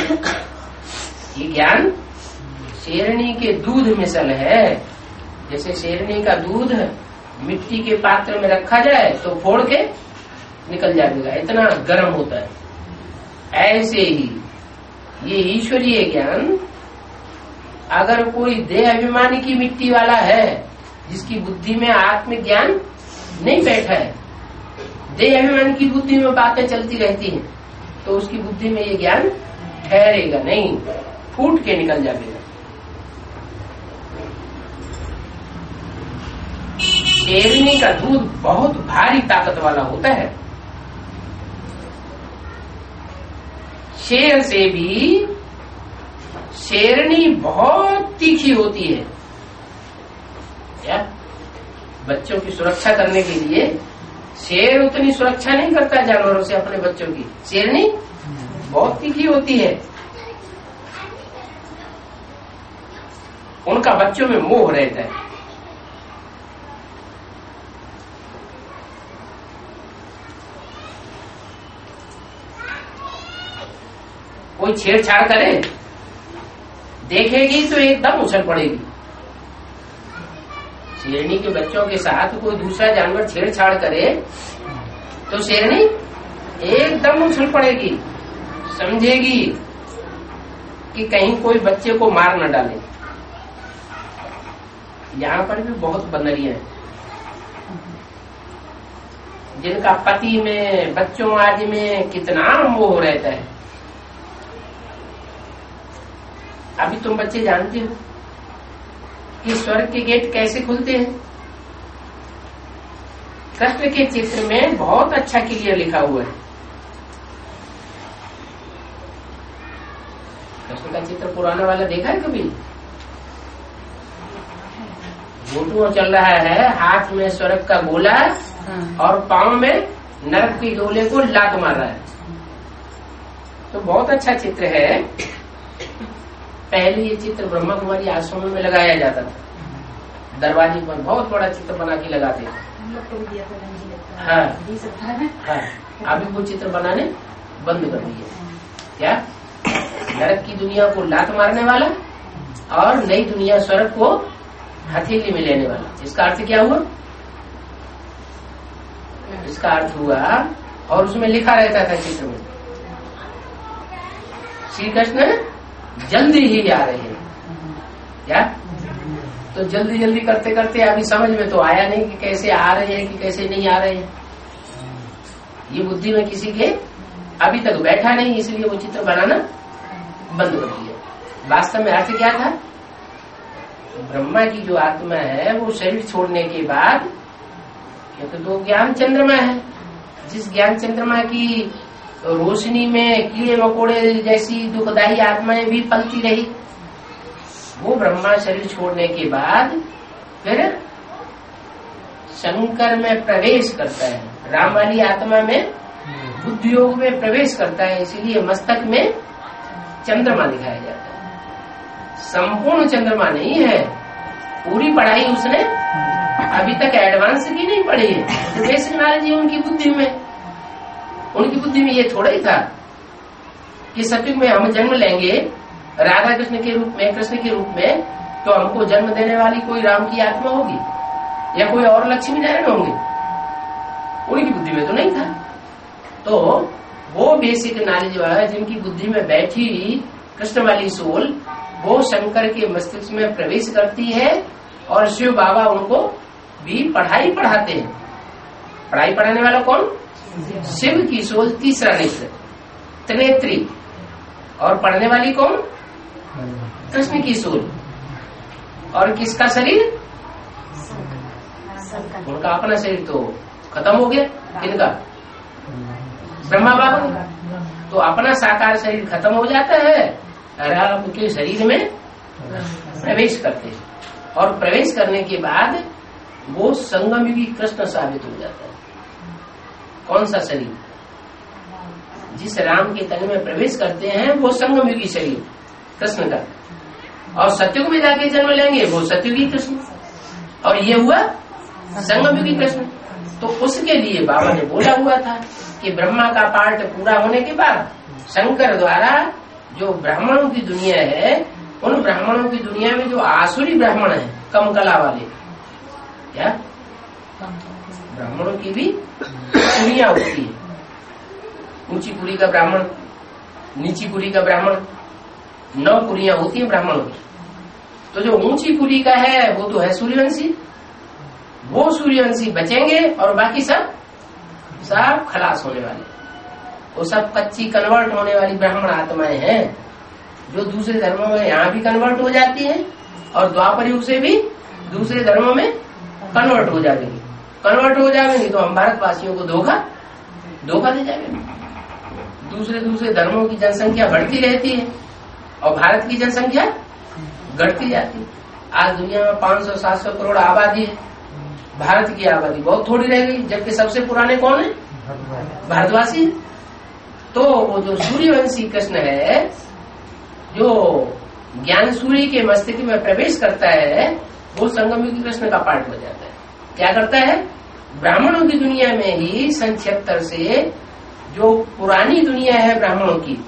ये ज्ञान शेरनी के दूध मिसल है। जैसे शेरनी का दूध मिट्टी के पात्र में रखा जाए तो फोड़ के निकल जाएगा, इतना गर्म होता है। ऐसे ही ये ईश्वरीय ज्ञान अगर कोई देह अभिमानी की मिट्टी वाला है, जिसकी बुद्धि में आत्मज्ञान नहीं बैठा है, देह अभिमान की बुद्धि में बातें चलती रहती हैं, तो उसकी बुद्धि में ये ज्ञान ठहरेगा नहीं, फूट के निकल जाएगा। शेरनी का दूध बहुत भारी ताकत वाला होता है। शेर से भी शेरनी बहुत तीखी होती है। क्या बच्चों की सुरक्षा करने के लिए शेर उतनी सुरक्षा नहीं करता जानवरों से अपने बच्चों की। शेरनी बहुत तीखी होती है। उनका बच्चों में मोह रहता है। कोई छेड़छाड़ करे, देखेगी तो एकदम उछल पड़ेगी। शेरनी के बच्चों के साथ कोई दूसरा जानवर छेड़छाड़ करे तो शेरनी एकदम उछल पड़ेगी, समझेगी कि कहीं कोई बच्चे को मार न डाले। यहाँ पर भी बहुत बंदरियां हैं जिनका पति में, बच्चों आदि में कितना मोह रहता है। अभी तुम बच्चे जानते हो कि स्वर्ग के गेट कैसे खुलते हैं? कृष्ण के चित्र में बहुत अच्छा क्लियर लिखा हुआ है। कृष्ण का चित्र पुराना वाला देखा है कभी? घुटनों चल रहा है, हाथ में स्वर्ग का गोला और पांव में नरक के गोले को लात मार रहा है। तो बहुत अच्छा चित्र है। पहले ये चित्र ब्रह्मा कुमारी आश्रम में लगाया जाता था, दरवाजे पर बहुत बड़ा चित्र बना के लगाते थे। हाँ, हाँ, अभी वो चित्र बनाने बंद कर दिए। क्या? नरक की दुनिया को लात मारने वाला और नई दुनिया स्वर्ग को हथेली में लेने वाला। इसका अर्थ क्या हुआ? इसका अर्थ हुआ, और उसमें लिखा रहता था चित्र में, श्री कृष्ण जल्दी ही आ रहे हैं। क्या? तो जल्दी जल्दी करते करते अभी समझ में तो आया नहीं कि कैसे आ रहे हैं कि कैसे नहीं आ रहे हैं। ये बुद्धि में किसी के अभी तक बैठा नहीं, इसलिए वो चित्र बनाना बंद कर दिया। वास्तव में अर्थ क्या था? ब्रह्मा की जो आत्मा है वो शरीर छोड़ने के बाद, क्योंकि तो ज्ञान चंद्रमा है, जिस ज्ञान चंद्रमा की रोशनी में कीड़े मकोड़े जैसी दुखदायी आत्माएं भी पलती रही, वो ब्रह्मा शरीर छोड़ने के बाद फिर शंकर में प्रवेश करता है, राम वाली आत्मा में बुद्धि योग में प्रवेश करता है। इसीलिए मस्तक में चंद्रमा दिखाया जाता है। संपूर्ण चंद्रमा नहीं है, पूरी पढ़ाई उसने अभी तक एडवांस की नहीं पढ़ी है, तो बेसिक नॉलेज है उनकी बुद्धि में। उनकी बुद्धि में ये थोड़ा ही था कि सतयुग में हम जन्म लेंगे राधा कृष्ण के रूप में, कृष्ण के रूप में, तो हमको जन्म देने वाली कोई राम की आत्मा होगी या कोई और लक्ष्मी नारायण होंगे। उनकी बुद्धि में तो नहीं था। तो वो बेसिक नॉलेज वाला जिनकी बुद्धि में बैठी कृष्ण वाली सोल, वो शंकर के मस्तिष्क में प्रवेश करती है और शिव बाबा उनको भी पढ़ाई पढ़ाते हैं। पढ़ाई पढ़ाने वाला कौन? शिव की सोल, तीसरा नेत्र, त्रिनेत्री। और पढ़ने वाली कौन? कृष्ण की सोल। और किसका शरीर? उनका अपना शरीर तो खत्म हो गया। किनका? ब्रह्मा बाबा। तो अपना साकार शरीर खत्म हो जाता है, राम के शरीर में प्रवेश करते हैं, और प्रवेश करने के बाद वो संगमयुगी कृष्ण साबित हो जाता है। कौन सा शरीर? जिस राम के तन में प्रवेश करते हैं वो संगमयुगी शरीर कृष्ण का, और सतयुग में जाके जन्म लेंगे वो सतयुगी कृष्ण, और ये हुआ संगमयुगी कृष्ण। तो उसके लिए बाबा ने बोला हुआ था कि ब्रह्मा का पार्ट पूरा होने के बाद शंकर द्वारा जो ब्राह्मणों की दुनिया है, उन ब्राह्मणों की दुनिया में जो आसुरी ब्राह्मण है, कम कला वाले, क्या ब्राह्मणों की भी कुरियां होती है। ऊंची कुरी का ब्राह्मण, नीची कुरी का ब्राह्मण, 9 कुरियां होती है ब्राह्मणों की। तो जो ऊंची कुरी का है वो तो है सूर्यवंशी, वो सूर्यवंशी बचेंगे और बाकी सब खलास होने वाले। वो सब कच्ची कन्वर्ट होने वाली ब्राह्मण आत्माएं हैं जो दूसरे धर्मों में यहाँ भी कन्वर्ट हो जाती हैं और द्वापर युग से भी दूसरे धर्मों में कन्वर्ट हो जाएंगे। कन्वर्ट हो जाएंगे तो हम भारतवासियों को धोखा दे जाएंगे। दूसरे धर्मों की जनसंख्या बढ़ती रहती है और भारत की जनसंख्या घटती जाती है। आज दुनिया में 500-700 करोड़ आबादी है, भारत की आबादी बहुत थोड़ी रह गई, जबकि सबसे पुराने कौन है? भारतवासी। तो वो जो सूर्यवंशी कृष्ण है, जो ज्ञान सूर्य के मस्तिष्क में प्रवेश करता है, वो संगमयुगी कृष्ण का पार्ट हो जाता है। क्या करता है? ब्राह्मणों की दुनिया में ही सन 76 से जो पुरानी दुनिया है ब्राह्मणों की,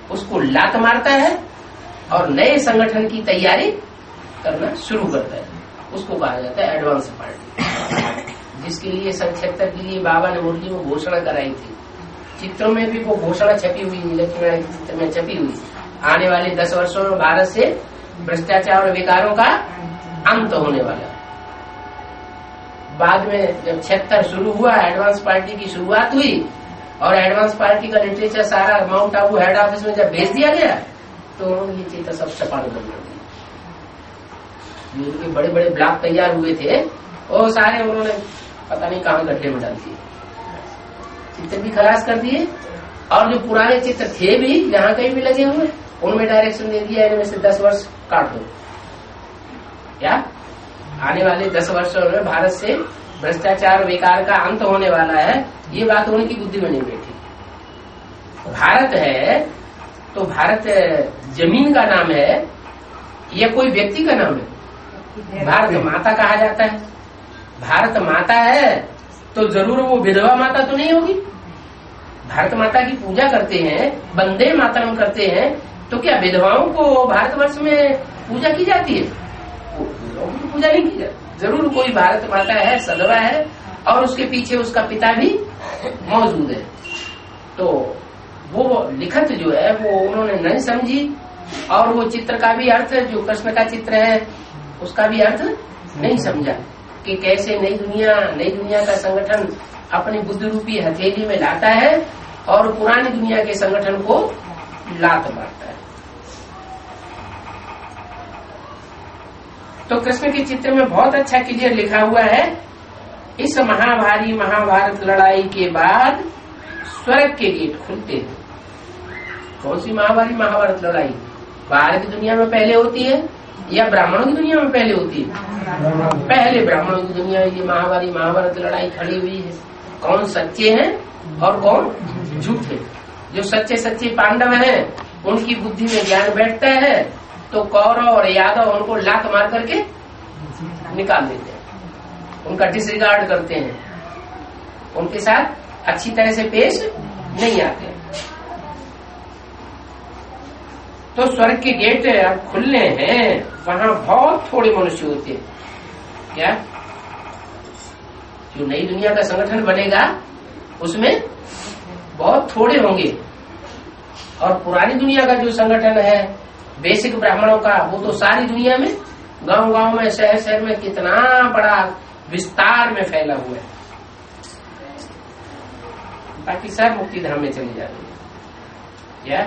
उसको लात मारता है और नए संगठन की तैयारी करना शुरू करता है। उसको कहा जाता है एडवांस पार्टी, जिसके लिए सन 76 के लिए बाबा ने मुरली में घोषणा कराई थी। चित्रों में भी वो घोषणा छपी हुई, लक्ष्मीनारायण के चित्र में छपी हुई, आने वाले 10 वर्षों में भारत से भ्रष्टाचार और विकारों का अंत होने वाला है। बाद में जब 76 शुरू हुआ, एडवांस पार्टी की शुरुआत हुई और एडवांस पार्टी का लिटरेचर सारा माउंट आबू हेड ऑफिस में जब भेज दिया गया तो ये चित्र सब छपाने बंद कर दिए। उनके बड़े बड़े ब्लॉक तैयार हुए थे वो सारे उन्होंने पता नहीं कहाँ गड्ढे में डाल दिए, चित्र भी खलास कर दिए। और जो पुराने चित्र थे भी जहाँ कहीं भी लगे हुए उनमें डायरेक्शन दे दिया इनमें से 10 वर्ष काट दो। क्या आने वाले 10 वर्षों में भारत से भ्रष्टाचार विकार का अंत होने वाला है, ये बात उनकी बुद्धि में नहीं बैठी। भारत है तो भारत जमीन का नाम है या कोई व्यक्ति का नाम है? भारत माता कहा जाता है। भारत माता है तो जरूर वो विधवा माता तो नहीं होगी। भारत माता की पूजा करते हैं, वंदे मातरम करते हैं, तो क्या विधवाओं को भारतवर्ष में पूजा की जाती है? पूजा नहीं की जाती। जरूर कोई भारत माता है, सदवा है और उसके पीछे उसका पिता भी मौजूद है। तो वो लिखत जो है वो उन्होंने नहीं समझी और वो चित्र का भी अर्थ, जो कृष्ण का चित्र है उसका भी अर्थ नहीं समझा कि कैसे नई दुनिया का संगठन अपनी बुद्धि रूपी हथेली में लाता है और पुरानी दुनिया के संगठन को लात मारता है। तो कृष्ण के चित्र में बहुत अच्छा क्लियर लिखा हुआ है, इस महाभारी महाभारत लड़ाई के बाद स्वर्ग के गेट खुलते हैं। कौन सी महाभारी महाभारत लड़ाई? बाहर की दुनिया में पहले होती है या ब्राह्मणों की दुनिया में पहले होती है? पहले ब्राह्मणों की दुनिया में ये महाभारी महाभारत लड़ाई खड़ी हुई है। कौन सच्चे हैं और कौन झूठे? जो सच्चे सच्चे पांडव हैं उनकी बुद्धि में ज्ञान बैठता है तो कौरव और यादव उनको लात मार करके निकाल देते हैं, उनका डिसरिगार्ड करते हैं, उनके साथ अच्छी तरह से पेश नहीं आते। तो स्वर्ग के गेट अब खुलने हैं, वहां बहुत थोड़े मनुष्य होते हैं। क्या जो नई दुनिया का संगठन बनेगा उसमें बहुत थोड़े होंगे और पुरानी दुनिया का जो संगठन है बेसिक ब्राह्मणों का वो तो सारी दुनिया में, गांव गांव में, शहर शहर में कितना बड़ा विस्तार में फैला हुआ है। बाकी सब मुक्ति धाम में चली जाती है। क्या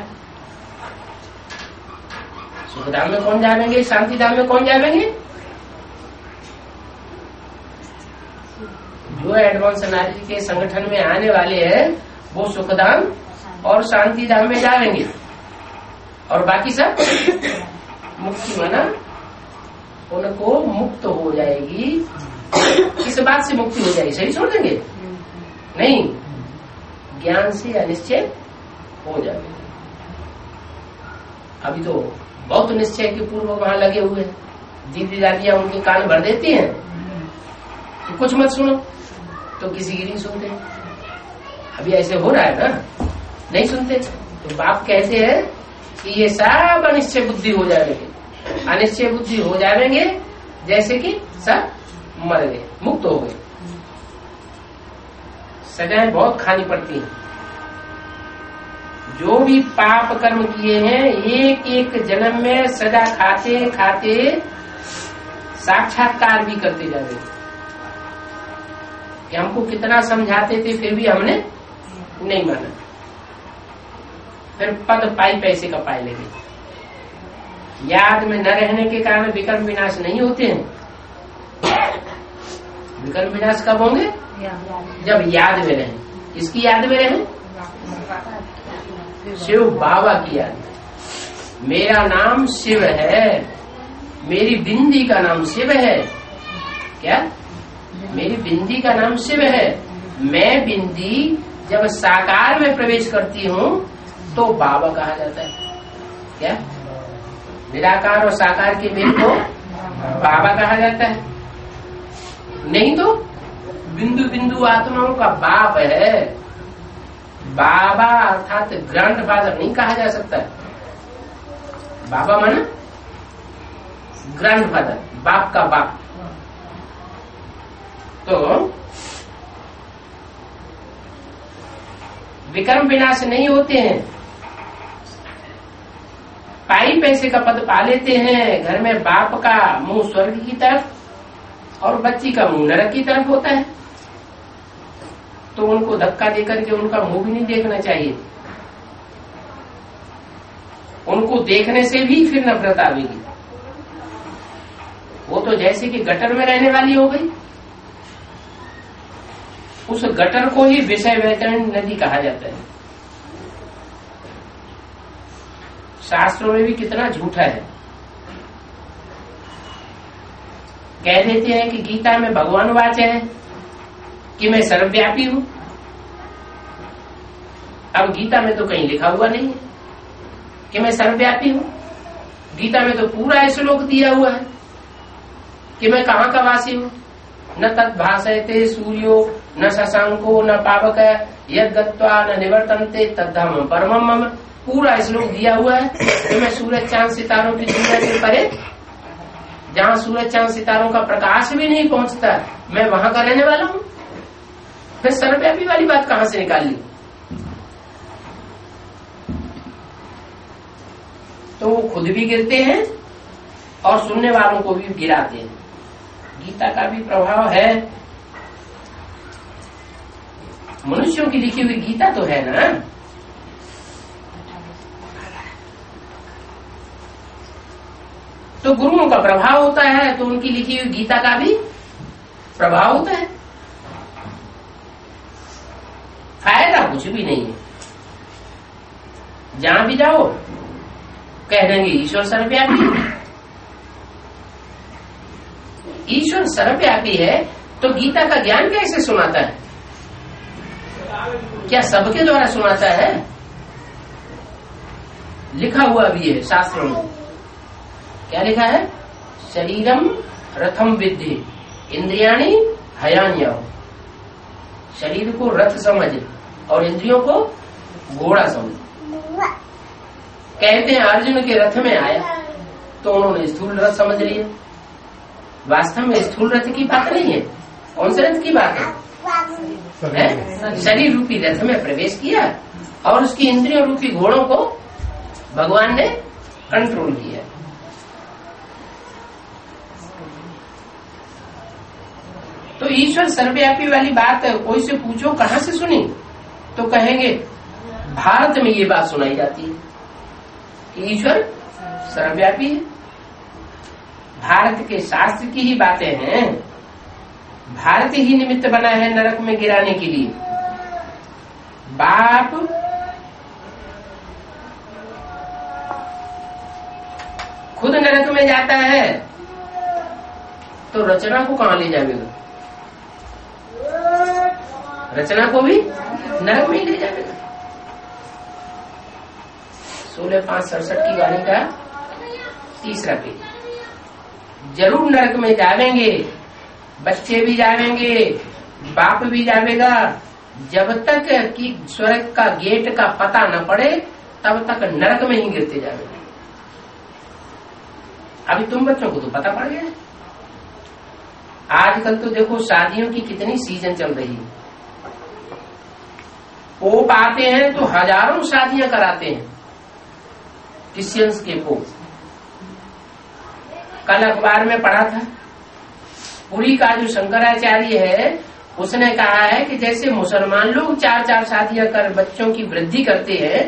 सुखधाम में कौन जाएंगे? शांति धाम में कौन जाएंगे? जो एडवांस एनर्जी के संगठन में आने वाले हैं वो सुखधाम और शांति धाम में जाएंगे और बाकी सब मुक्ति माना उनको मुक्त हो जाएगी। किस बात से मुक्ति हो जाएगी? सही छोड़ देंगे? नहीं, ज्ञान से अनिश्चय हो जाएगा। अभी तो बहुत निश्चय के पूर्व वहां लगे हुए हैं, दीदी दादियां उनके कान भर देती हैं तो कुछ मत सुनो, तो किसी की नहीं सुनते। अभी ऐसे हो रहा है ना, नहीं सुनते। तो बाप कहते हैं कि ये सब अनिश्चय बुद्धि हो जाएंगे, अनिश्चय बुद्धि हो जाएंगे जैसे कि सब मर गए, मुक्त हो गए। सजाएं बहुत खानी पड़ती हैं। जो भी पाप कर्म किए हैं एक एक जन्म में सजा खाते खाते साक्षात्कार भी करते जा रहे। कि हमको कितना समझाते थे फिर भी हमने नहीं माना, फिर पद पाई पैसे का पाए लगे। याद में न रहने के कारण विकर्म विनाश नहीं होते हैं। विकर्म विनाश कब होंगे? जब याद में रहें। इसकी याद में रहें? शिव बाबा की याद में। मेरा नाम शिव है, मेरी बिंदी का नाम शिव है। क्या? मेरी बिंदी का नाम शिव है। मैं बिंदी जब साकार में प्रवेश करती हूँ तो बाबा कहा जाता है। क्या? निराकार और साकार के मेल को बाबा कहा जाता है। नहीं तो बिंदु बिंदु आत्माओं का बाप है। बाबा अर्थात ग्रैंडफादर नहीं कहा जा सकता। बाबा माना ग्रैंडफादर, बाप का बाप। तो विक्रम विनाश नहीं होते हैं, पाई पैसे का पद पा लेते हैं। घर में बाप का मुंह स्वर्ग की तरफ और बच्ची का मुंह नरक की तरफ होता है, तो उनको धक्का देकर के उनका मुंह भी नहीं देखना चाहिए। उनको देखने से भी फिर नफरत आवेगी। वो तो जैसे कि गटर में रहने वाली हो गई। उस गटर को ही विषय वैतरणी नदी कहा जाता है। शास्त्रों में भी कितना झूठा है। कह देते हैं कि गीता में भगवान वाच है कि मैं सर्वव्यापी हूं। अब गीता में तो कहीं लिखा हुआ नहीं है कि मैं सर्वव्यापी हूं। गीता में तो पूरा श्लोक दिया हुआ है कि मैं कहाँ का वासी हूं। न तत् भाषयते सूर्यो न शशांको न पावक यद गत्वा न निवर्तन्ते तद्धम परमम मम। पूरा श्लोक दिया हुआ है कि मैं सूरज चांद सितारों की दुनिया से परे, जहाँ सूरज चांद सितारों का प्रकाश भी नहीं पहुंचता, मैं वहां का रहने वाला हूं। फिर सर्वव्यापी वाली बात कहां से निकाल ली? तो वो खुद भी गिरते हैं और सुनने वालों को भी गिराते हैं। गीता का भी प्रभाव है। मनुष्यों की लिखी हुई गीता तो है ना। तो गुरुओं का प्रभाव होता है, तो उनकी लिखी हुई गीता का भी प्रभाव होता है। फायदा कुछ भी नहीं है। जहां भी जाओ कह देंगे ईश्वर सर्वव्यापी। ईश्वर सर्वव्यापी है तो गीता का ज्ञान कैसे सुनाता है? क्या सबके द्वारा सुनाता है? लिखा हुआ भी है शास्त्रों में। क्या लिखा है? शरीरम रथम विद्धि इंद्रियाणि हयान्या। शरीर को रथ समझ और इंद्रियों को घोड़ा समझ। कहते हैं अर्जुन के रथ में आया तो उन्होंने स्थूल रथ समझ लिया। वास्तव में स्थूल रथ की बात नहीं है। कौन से रथ की बात है? शरीर रूपी रथ में प्रवेश किया और उसकी इंद्रियों रूपी घोड़ों को भगवान ने कंट्रोल किया। तो ईश्वर सर्वव्यापी वाली बात कोई से पूछो कहां से सुनी, तो कहेंगे भारत में ये बात सुनाई जाती है कि ईश्वर सर्वव्यापी है। भारत के शास्त्र की ही बातें हैं। भारत ही निमित्त बना है नरक में गिराने के लिए। बाप खुद नरक में जाता है तो रचना को कहां ले जाएगा? रचना को भी नरक में ही ले जाएगा। 16/5/67 की वाणी का 3रा पेज। जरूर नरक में जावेंगे, बच्चे भी जावेंगे, बाप भी जावेगा। जब तक कि स्वर्ग का गेट का पता न पड़े तब तक नरक में ही गिरते जावेंगे। अभी तुम बच्चों को तो पता पड़ गया। आजकल तो देखो शादियों की कितनी सीजन चल रही है। पोप आते हैं तो हजारों शादियां कराते हैं क्रिश्चियंस के पोप। कल अखबार में पढ़ा था, पुरी का जो शंकराचार्य है उसने कहा है कि जैसे मुसलमान लोग 4-4 शादियां कर बच्चों की वृद्धि करते हैं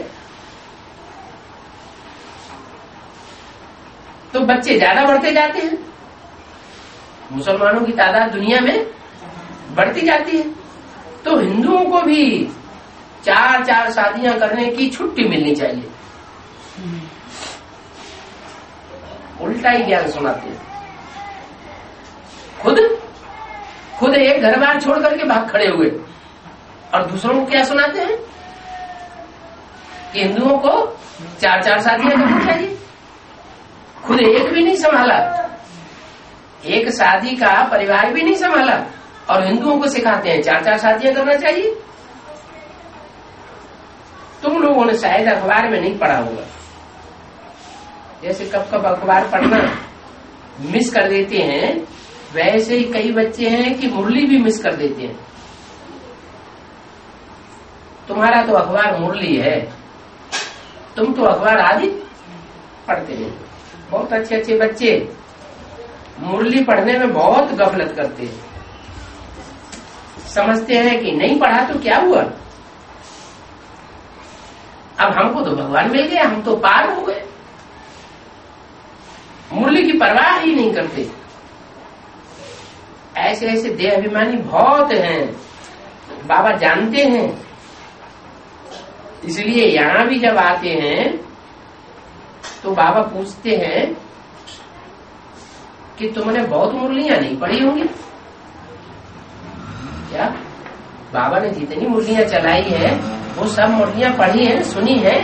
तो बच्चे ज्यादा बढ़ते जाते हैं। मुसलमानों की तादाद दुनिया में बढ़ती जाती है। तो हिंदुओं को भी 4-4 शादियां करने की छुट्टी मिलनी चाहिए। उल्टा ही ज्ञान सुनाते हैं। खुद एक घर बार छोड़ करके भाग खड़े हुए और दूसरों को क्या सुनाते हैं कि हिंदुओं को 4-4 शादियां करनी चाहिए। खुद एक भी नहीं संभाला, एक शादी का परिवार भी नहीं संभाला और हिंदुओं को सिखाते हैं 4-4 शादियां करना चाहिए। लोगों ने शायद अखबार में नहीं पढ़ा होगा, जैसे कब कब अखबार पढ़ना मिस कर देते हैं, वैसे ही कई बच्चे हैं कि मुरली भी मिस कर देते हैं। तुम्हारा तो अखबार मुरली है, तुम तो अखबार आदि पढ़ते हैं। बहुत अच्छे अच्छे बच्चे मुरली पढ़ने में बहुत गफलत करते हैं, समझते हैं कि नहीं पढ़ा तो क्या हुआ, अब हमको तो भगवान मिल गया, हम तो पार हो गए। मुरली की परवाह ही नहीं करते। ऐसे ऐसे देह अभिमानी बहुत हैं, बाबा जानते हैं। इसलिए यहां भी जब आते हैं तो बाबा पूछते हैं कि तुमने बहुत मुरलियां नहीं पढ़ी होंगी क्या? बाबा ने जितनी मुरलियां चलाई है वो सब मुरलियां पढ़ी हैं, सुनी हैं।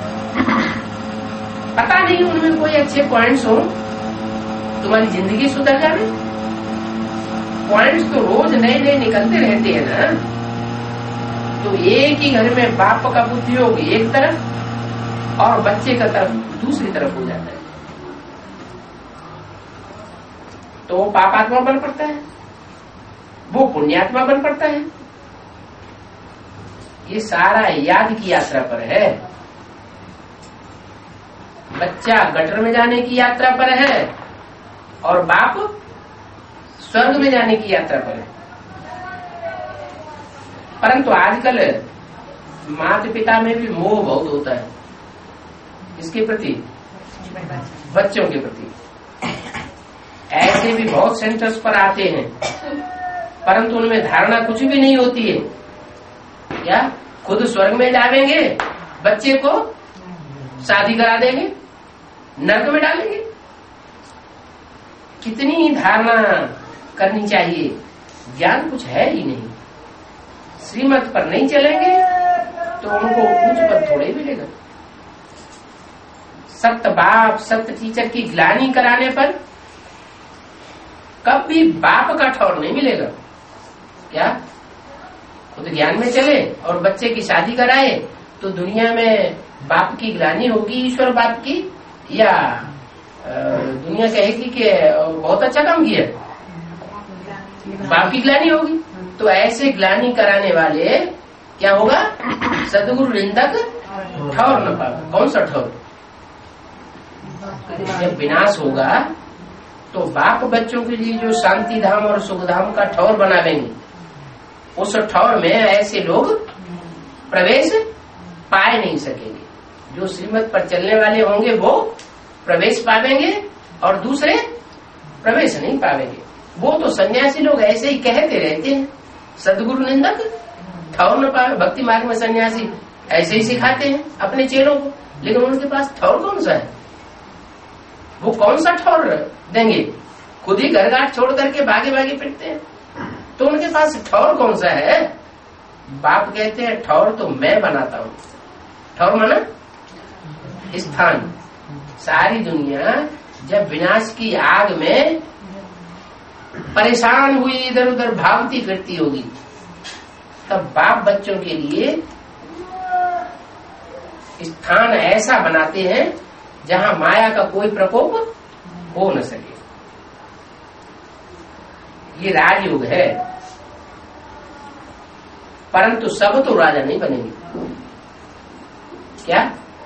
पता नहीं उनमें कोई अच्छे पॉइंट्स हो, तुम्हारी जिंदगी सुधर जाए। पॉइंट्स तो रोज नए नए निकलते रहते हैं ना। तो एक ही घर में बाप का बुद्धि होगी एक तरफ और बच्चे का तरफ दूसरी तरफ हो जाता है, तो वो पापात्मा बन पड़ता है, वो पुण्यात्मा बन पड़ता है। ये सारा याद की यात्रा पर है। बच्चा गटर में जाने की यात्रा पर है और बाप स्वर्ग में जाने की यात्रा पर है। परंतु आजकल माता पिता में भी मोह बहुत होता है। इसके प्रति, बच्चों के प्रति। ऐसे भी बहुत सेंटर्स पर आते हैं, परंतु उनमें धारणा कुछ भी नहीं होती है। क्या खुद स्वर्ग में जावेंगे, बच्चे को शादी करा देंगे, नरक में डालेंगे? कितनी धारणा करनी चाहिए, ज्ञान कुछ है ही नहीं। श्रीमत पर नहीं चलेंगे तो उनको उच्च पद थोड़े मिलेगा। सत्य बाप सत्य टीचर की ग्लानि कराने पर कभी बाप का ठौर नहीं मिलेगा। क्या खुद ज्ञान में चले और बच्चे की शादी कराए तो दुनिया में बाप की ग्लानि होगी, ईश्वर बाप की, या दुनिया कहेगी कि बहुत अच्छा काम किया, बाप की ग्लानि होगी। तो ऐसे ग्लानि कराने वाले क्या होगा? सदगुरु निंदक ठौर न पावे। कौन सा ठौर? जब विनाश होगा तो बाप बच्चों के लिए जो शांति धाम और सुख धाम का ठौर बना लेंगे, उस ठौर में ऐसे लोग प्रवेश पाए नहीं सकेंगे। जो श्रीमत पर चलने वाले होंगे वो प्रवेश पावेंगे और दूसरे प्रवेश नहीं पावेंगे। वो तो सन्यासी लोग ऐसे ही कहते रहते हैं, सदगुरु निंदक ठौर न पावे। भक्ति मार्ग में सन्यासी ऐसे ही सिखाते हैं अपने चेलों को, लेकिन उनके पास ठौर कौन सा है? वो कौन सा ठौर देंगे? खुद ही घर घाट छोड़ करके भागे भागे फिरते हैं, तो उनके पास ठौर कौन सा है? बाप कहते हैं ठौर तो मैं बनाता हूँ। ठौर माना स्थान। सारी दुनिया जब विनाश की आग में परेशान हुई इधर उधर भागती फिरती होगी, तब बाप बच्चों के लिए स्थान ऐसा बनाते हैं जहां माया का कोई प्रकोप हो न सके। ये राजयोग है। परंतु सब तो राजा नहीं बनेंगे। क्या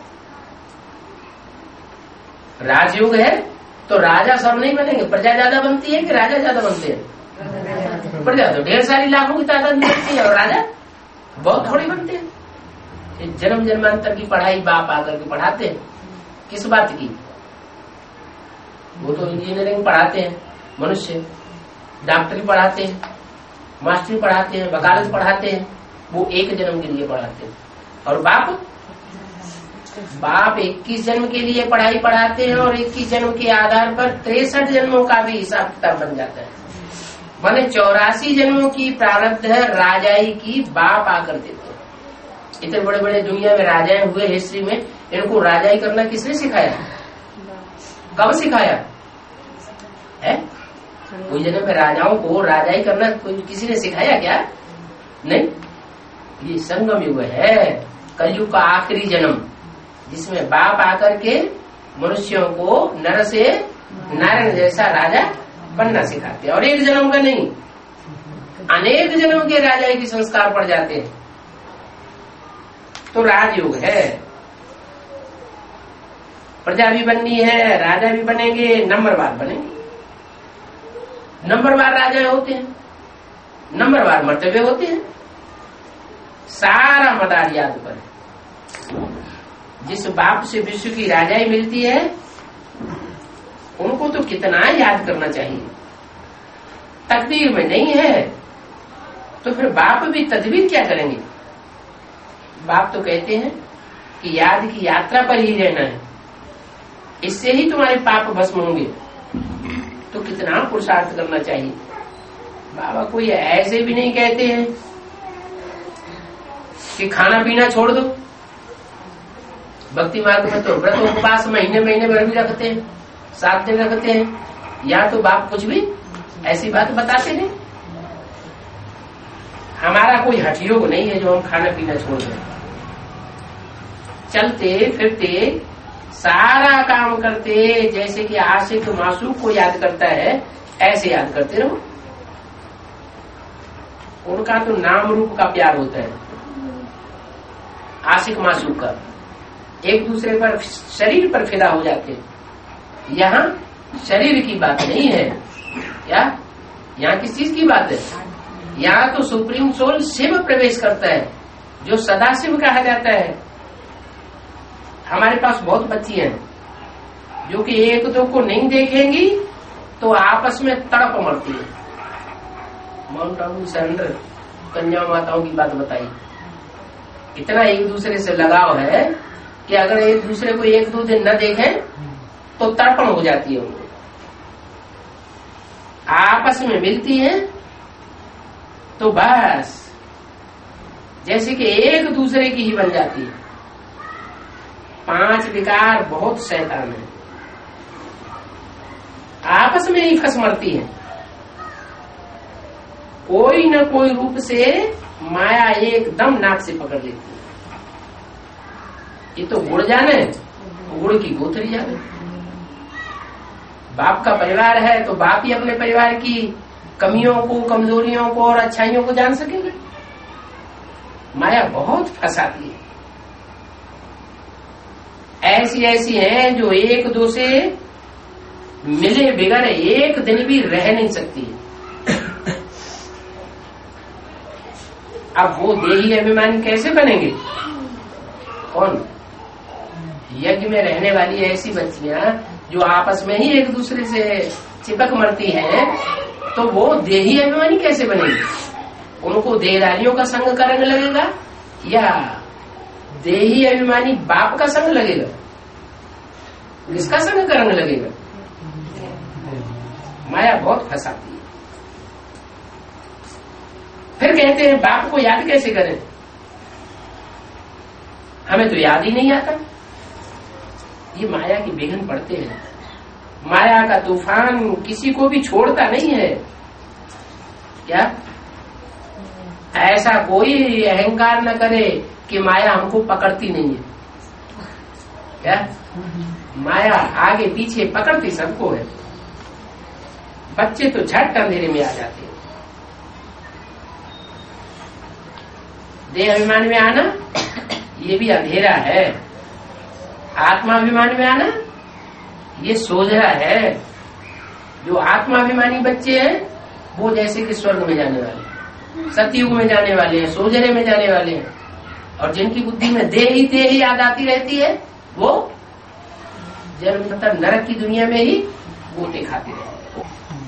राजयोग है तो राजा सब नहीं बनेंगे? प्रजा ज्यादा बनती है कि राजा ज्यादा बनते हैं? प्रजा तो ढेर सारी लाखों की तादाद में बनती है और राजा बहुत थोड़ी बनते हैं। जन्म जन्मांतर की पढ़ाई बाप आकर के पढ़ाते हैं। किस बात की? वो तो इंजीनियरिंग पढ़ाते हैं, मनुष्य डॉक्टरी पढ़ाते हैं, मास्टरी पढ़ाते हैं, वकालत पढ़ाते हैं। वो एक जन्म के लिए पढ़ाते हैं। और बाप 21 जन्म के लिए पढ़ाई पढ़ाते हैं और 21 जन्म के आधार पर 63 जन्मों का भी हिसाब किताब बन जाता है। माने 84 जन्मों की प्रारब्ध है राजाई की बाप आकर देते हैं। इतने बड़े बड़े दुनिया में राजाएं हुए हिस्ट्री में, इनको राजाई करना किसने सिखाया? कब सिखाया है? कोई जन्म में राजाओं को राजाई करना कोई किसी ने सिखाया क्या? नहीं। ये संगम युग है, कलयुग का आखिरी जन्म, जिसमें बाप आकर के मनुष्यों को नर से नारायण जैसा राजा बनना सिखाते हैं। और एक जन्म का नहीं, अनेक जन्म के राजा के संस्कार पड़ जाते हैं। तो राजयोग है। प्रजा भी बननी है, राजा भी बनेंगे, नंबरवार बनेंगे। नंबरवार राजा होते हैं, नंबरवार मर्तबे होते हैं। सारा मदार याद पर है। जिस बाप से विश्व की राजाई मिलती है, उनको तो कितना याद करना चाहिए। तकदीर में नहीं है तो फिर बाप भी तदबीर क्या करेंगे। बाप तो कहते हैं कि याद की यात्रा पर ही रहना है, इससे ही तुम्हारे पाप भस्म होंगे। तो कितना पुरुषार्थ करना चाहिए। बाबा कोई ऐसे भी नहीं कहते हैं कि खाना पीना छोड़ दो। भक्ति मार्ग में तो व्रत उपवास महीने महीने भर भी रखते हैं, 7 दिन रखते हैं। या तो बाप कुछ भी ऐसी बात बताते नहीं। हमारा कोई हठयोग नहीं है जो हम खाना पीना छोड़ दें। चलते फिरते सारा काम करते, जैसे कि आशिक मासूक को याद करता है, ऐसे याद करते रहो। उनका तो नाम रूप का प्यार होता है, आशिक मासूक का। एक दूसरे पर शरीर पर फिदा हो जाते। यहाँ शरीर की बात नहीं है। क्या यहाँ किस चीज की बात है? यहाँ तो सुप्रीम सोल शिव प्रवेश करता है, जो सदा शिव कहा जाता है। हमारे पास बहुत बच्ची हैं जो कि एक दो को नहीं देखेंगी तो आपस में तड़प मरती है। माउंट आबू सरेंडर कन्या माताओं की बात बताई। इतना एक दूसरे से लगाव है कि अगर एक दूसरे को 1-2 दिन न देखें तो तड़पण हो जाती है उनको। आपस में मिलती है तो बस जैसे कि एक दूसरे की ही बन जाती है। 5 विकार बहुत शैतान है, आपस में ही फंस मरती है। कोई न कोई रूप से माया एकदम नाक से पकड़ लेती है। ये तो गुड़ जाने, गुड़ की गोथरी जाने। बाप का परिवार है तो बाप ही अपने परिवार की कमियों को, कमजोरियों को और अच्छाइयों को जान सकेंगे। माया बहुत फंसाती है। ऐसी ऐसी हैं जो एक दो से मिले बिगड़ एक दिन भी रह नहीं सकती। अब वो देही अभिमानी कैसे बनेंगे? कौन? यज्ञ में रहने वाली ऐसी बच्चियां जो आपस में ही एक दूसरे से चिपक मरती हैं, तो वो देही अभिमानी कैसे बनेंगे? उनको देहधारियों का संग का रंग लगेगा या देही अभिमानी बाप का संग लगेगा? किसका संग का रंग लगेगा? माया बहुत फंसाती है। फिर कहते हैं बाप को याद कैसे करें? हमें तो याद ही नहीं आता। ये माया की विघ्न पड़ते हैं। माया का तूफान किसी को भी छोड़ता नहीं है। क्या ऐसा कोई अहंकार न करे कि माया हमको पकड़ती नहीं है। क्या माया आगे पीछे पकड़ती सबको है। बच्चे तो झट अंधेरे में आ जाते हैं। देह अभिमान में आना ये भी अंधेरा है। आत्माभिमान में आना ये सोझरा है। जो आत्माभिमानी बच्चे हैं वो जैसे कि स्वर्ग में जाने वाले, सतयुग में जाने वाले हैं, सोझरे में जाने वाले हैं। और जिनकी बुद्धि में देह ही याद आती रहती है वो जन्म मतलब नरक की दुनिया में ही गोते खाते रहते हैं।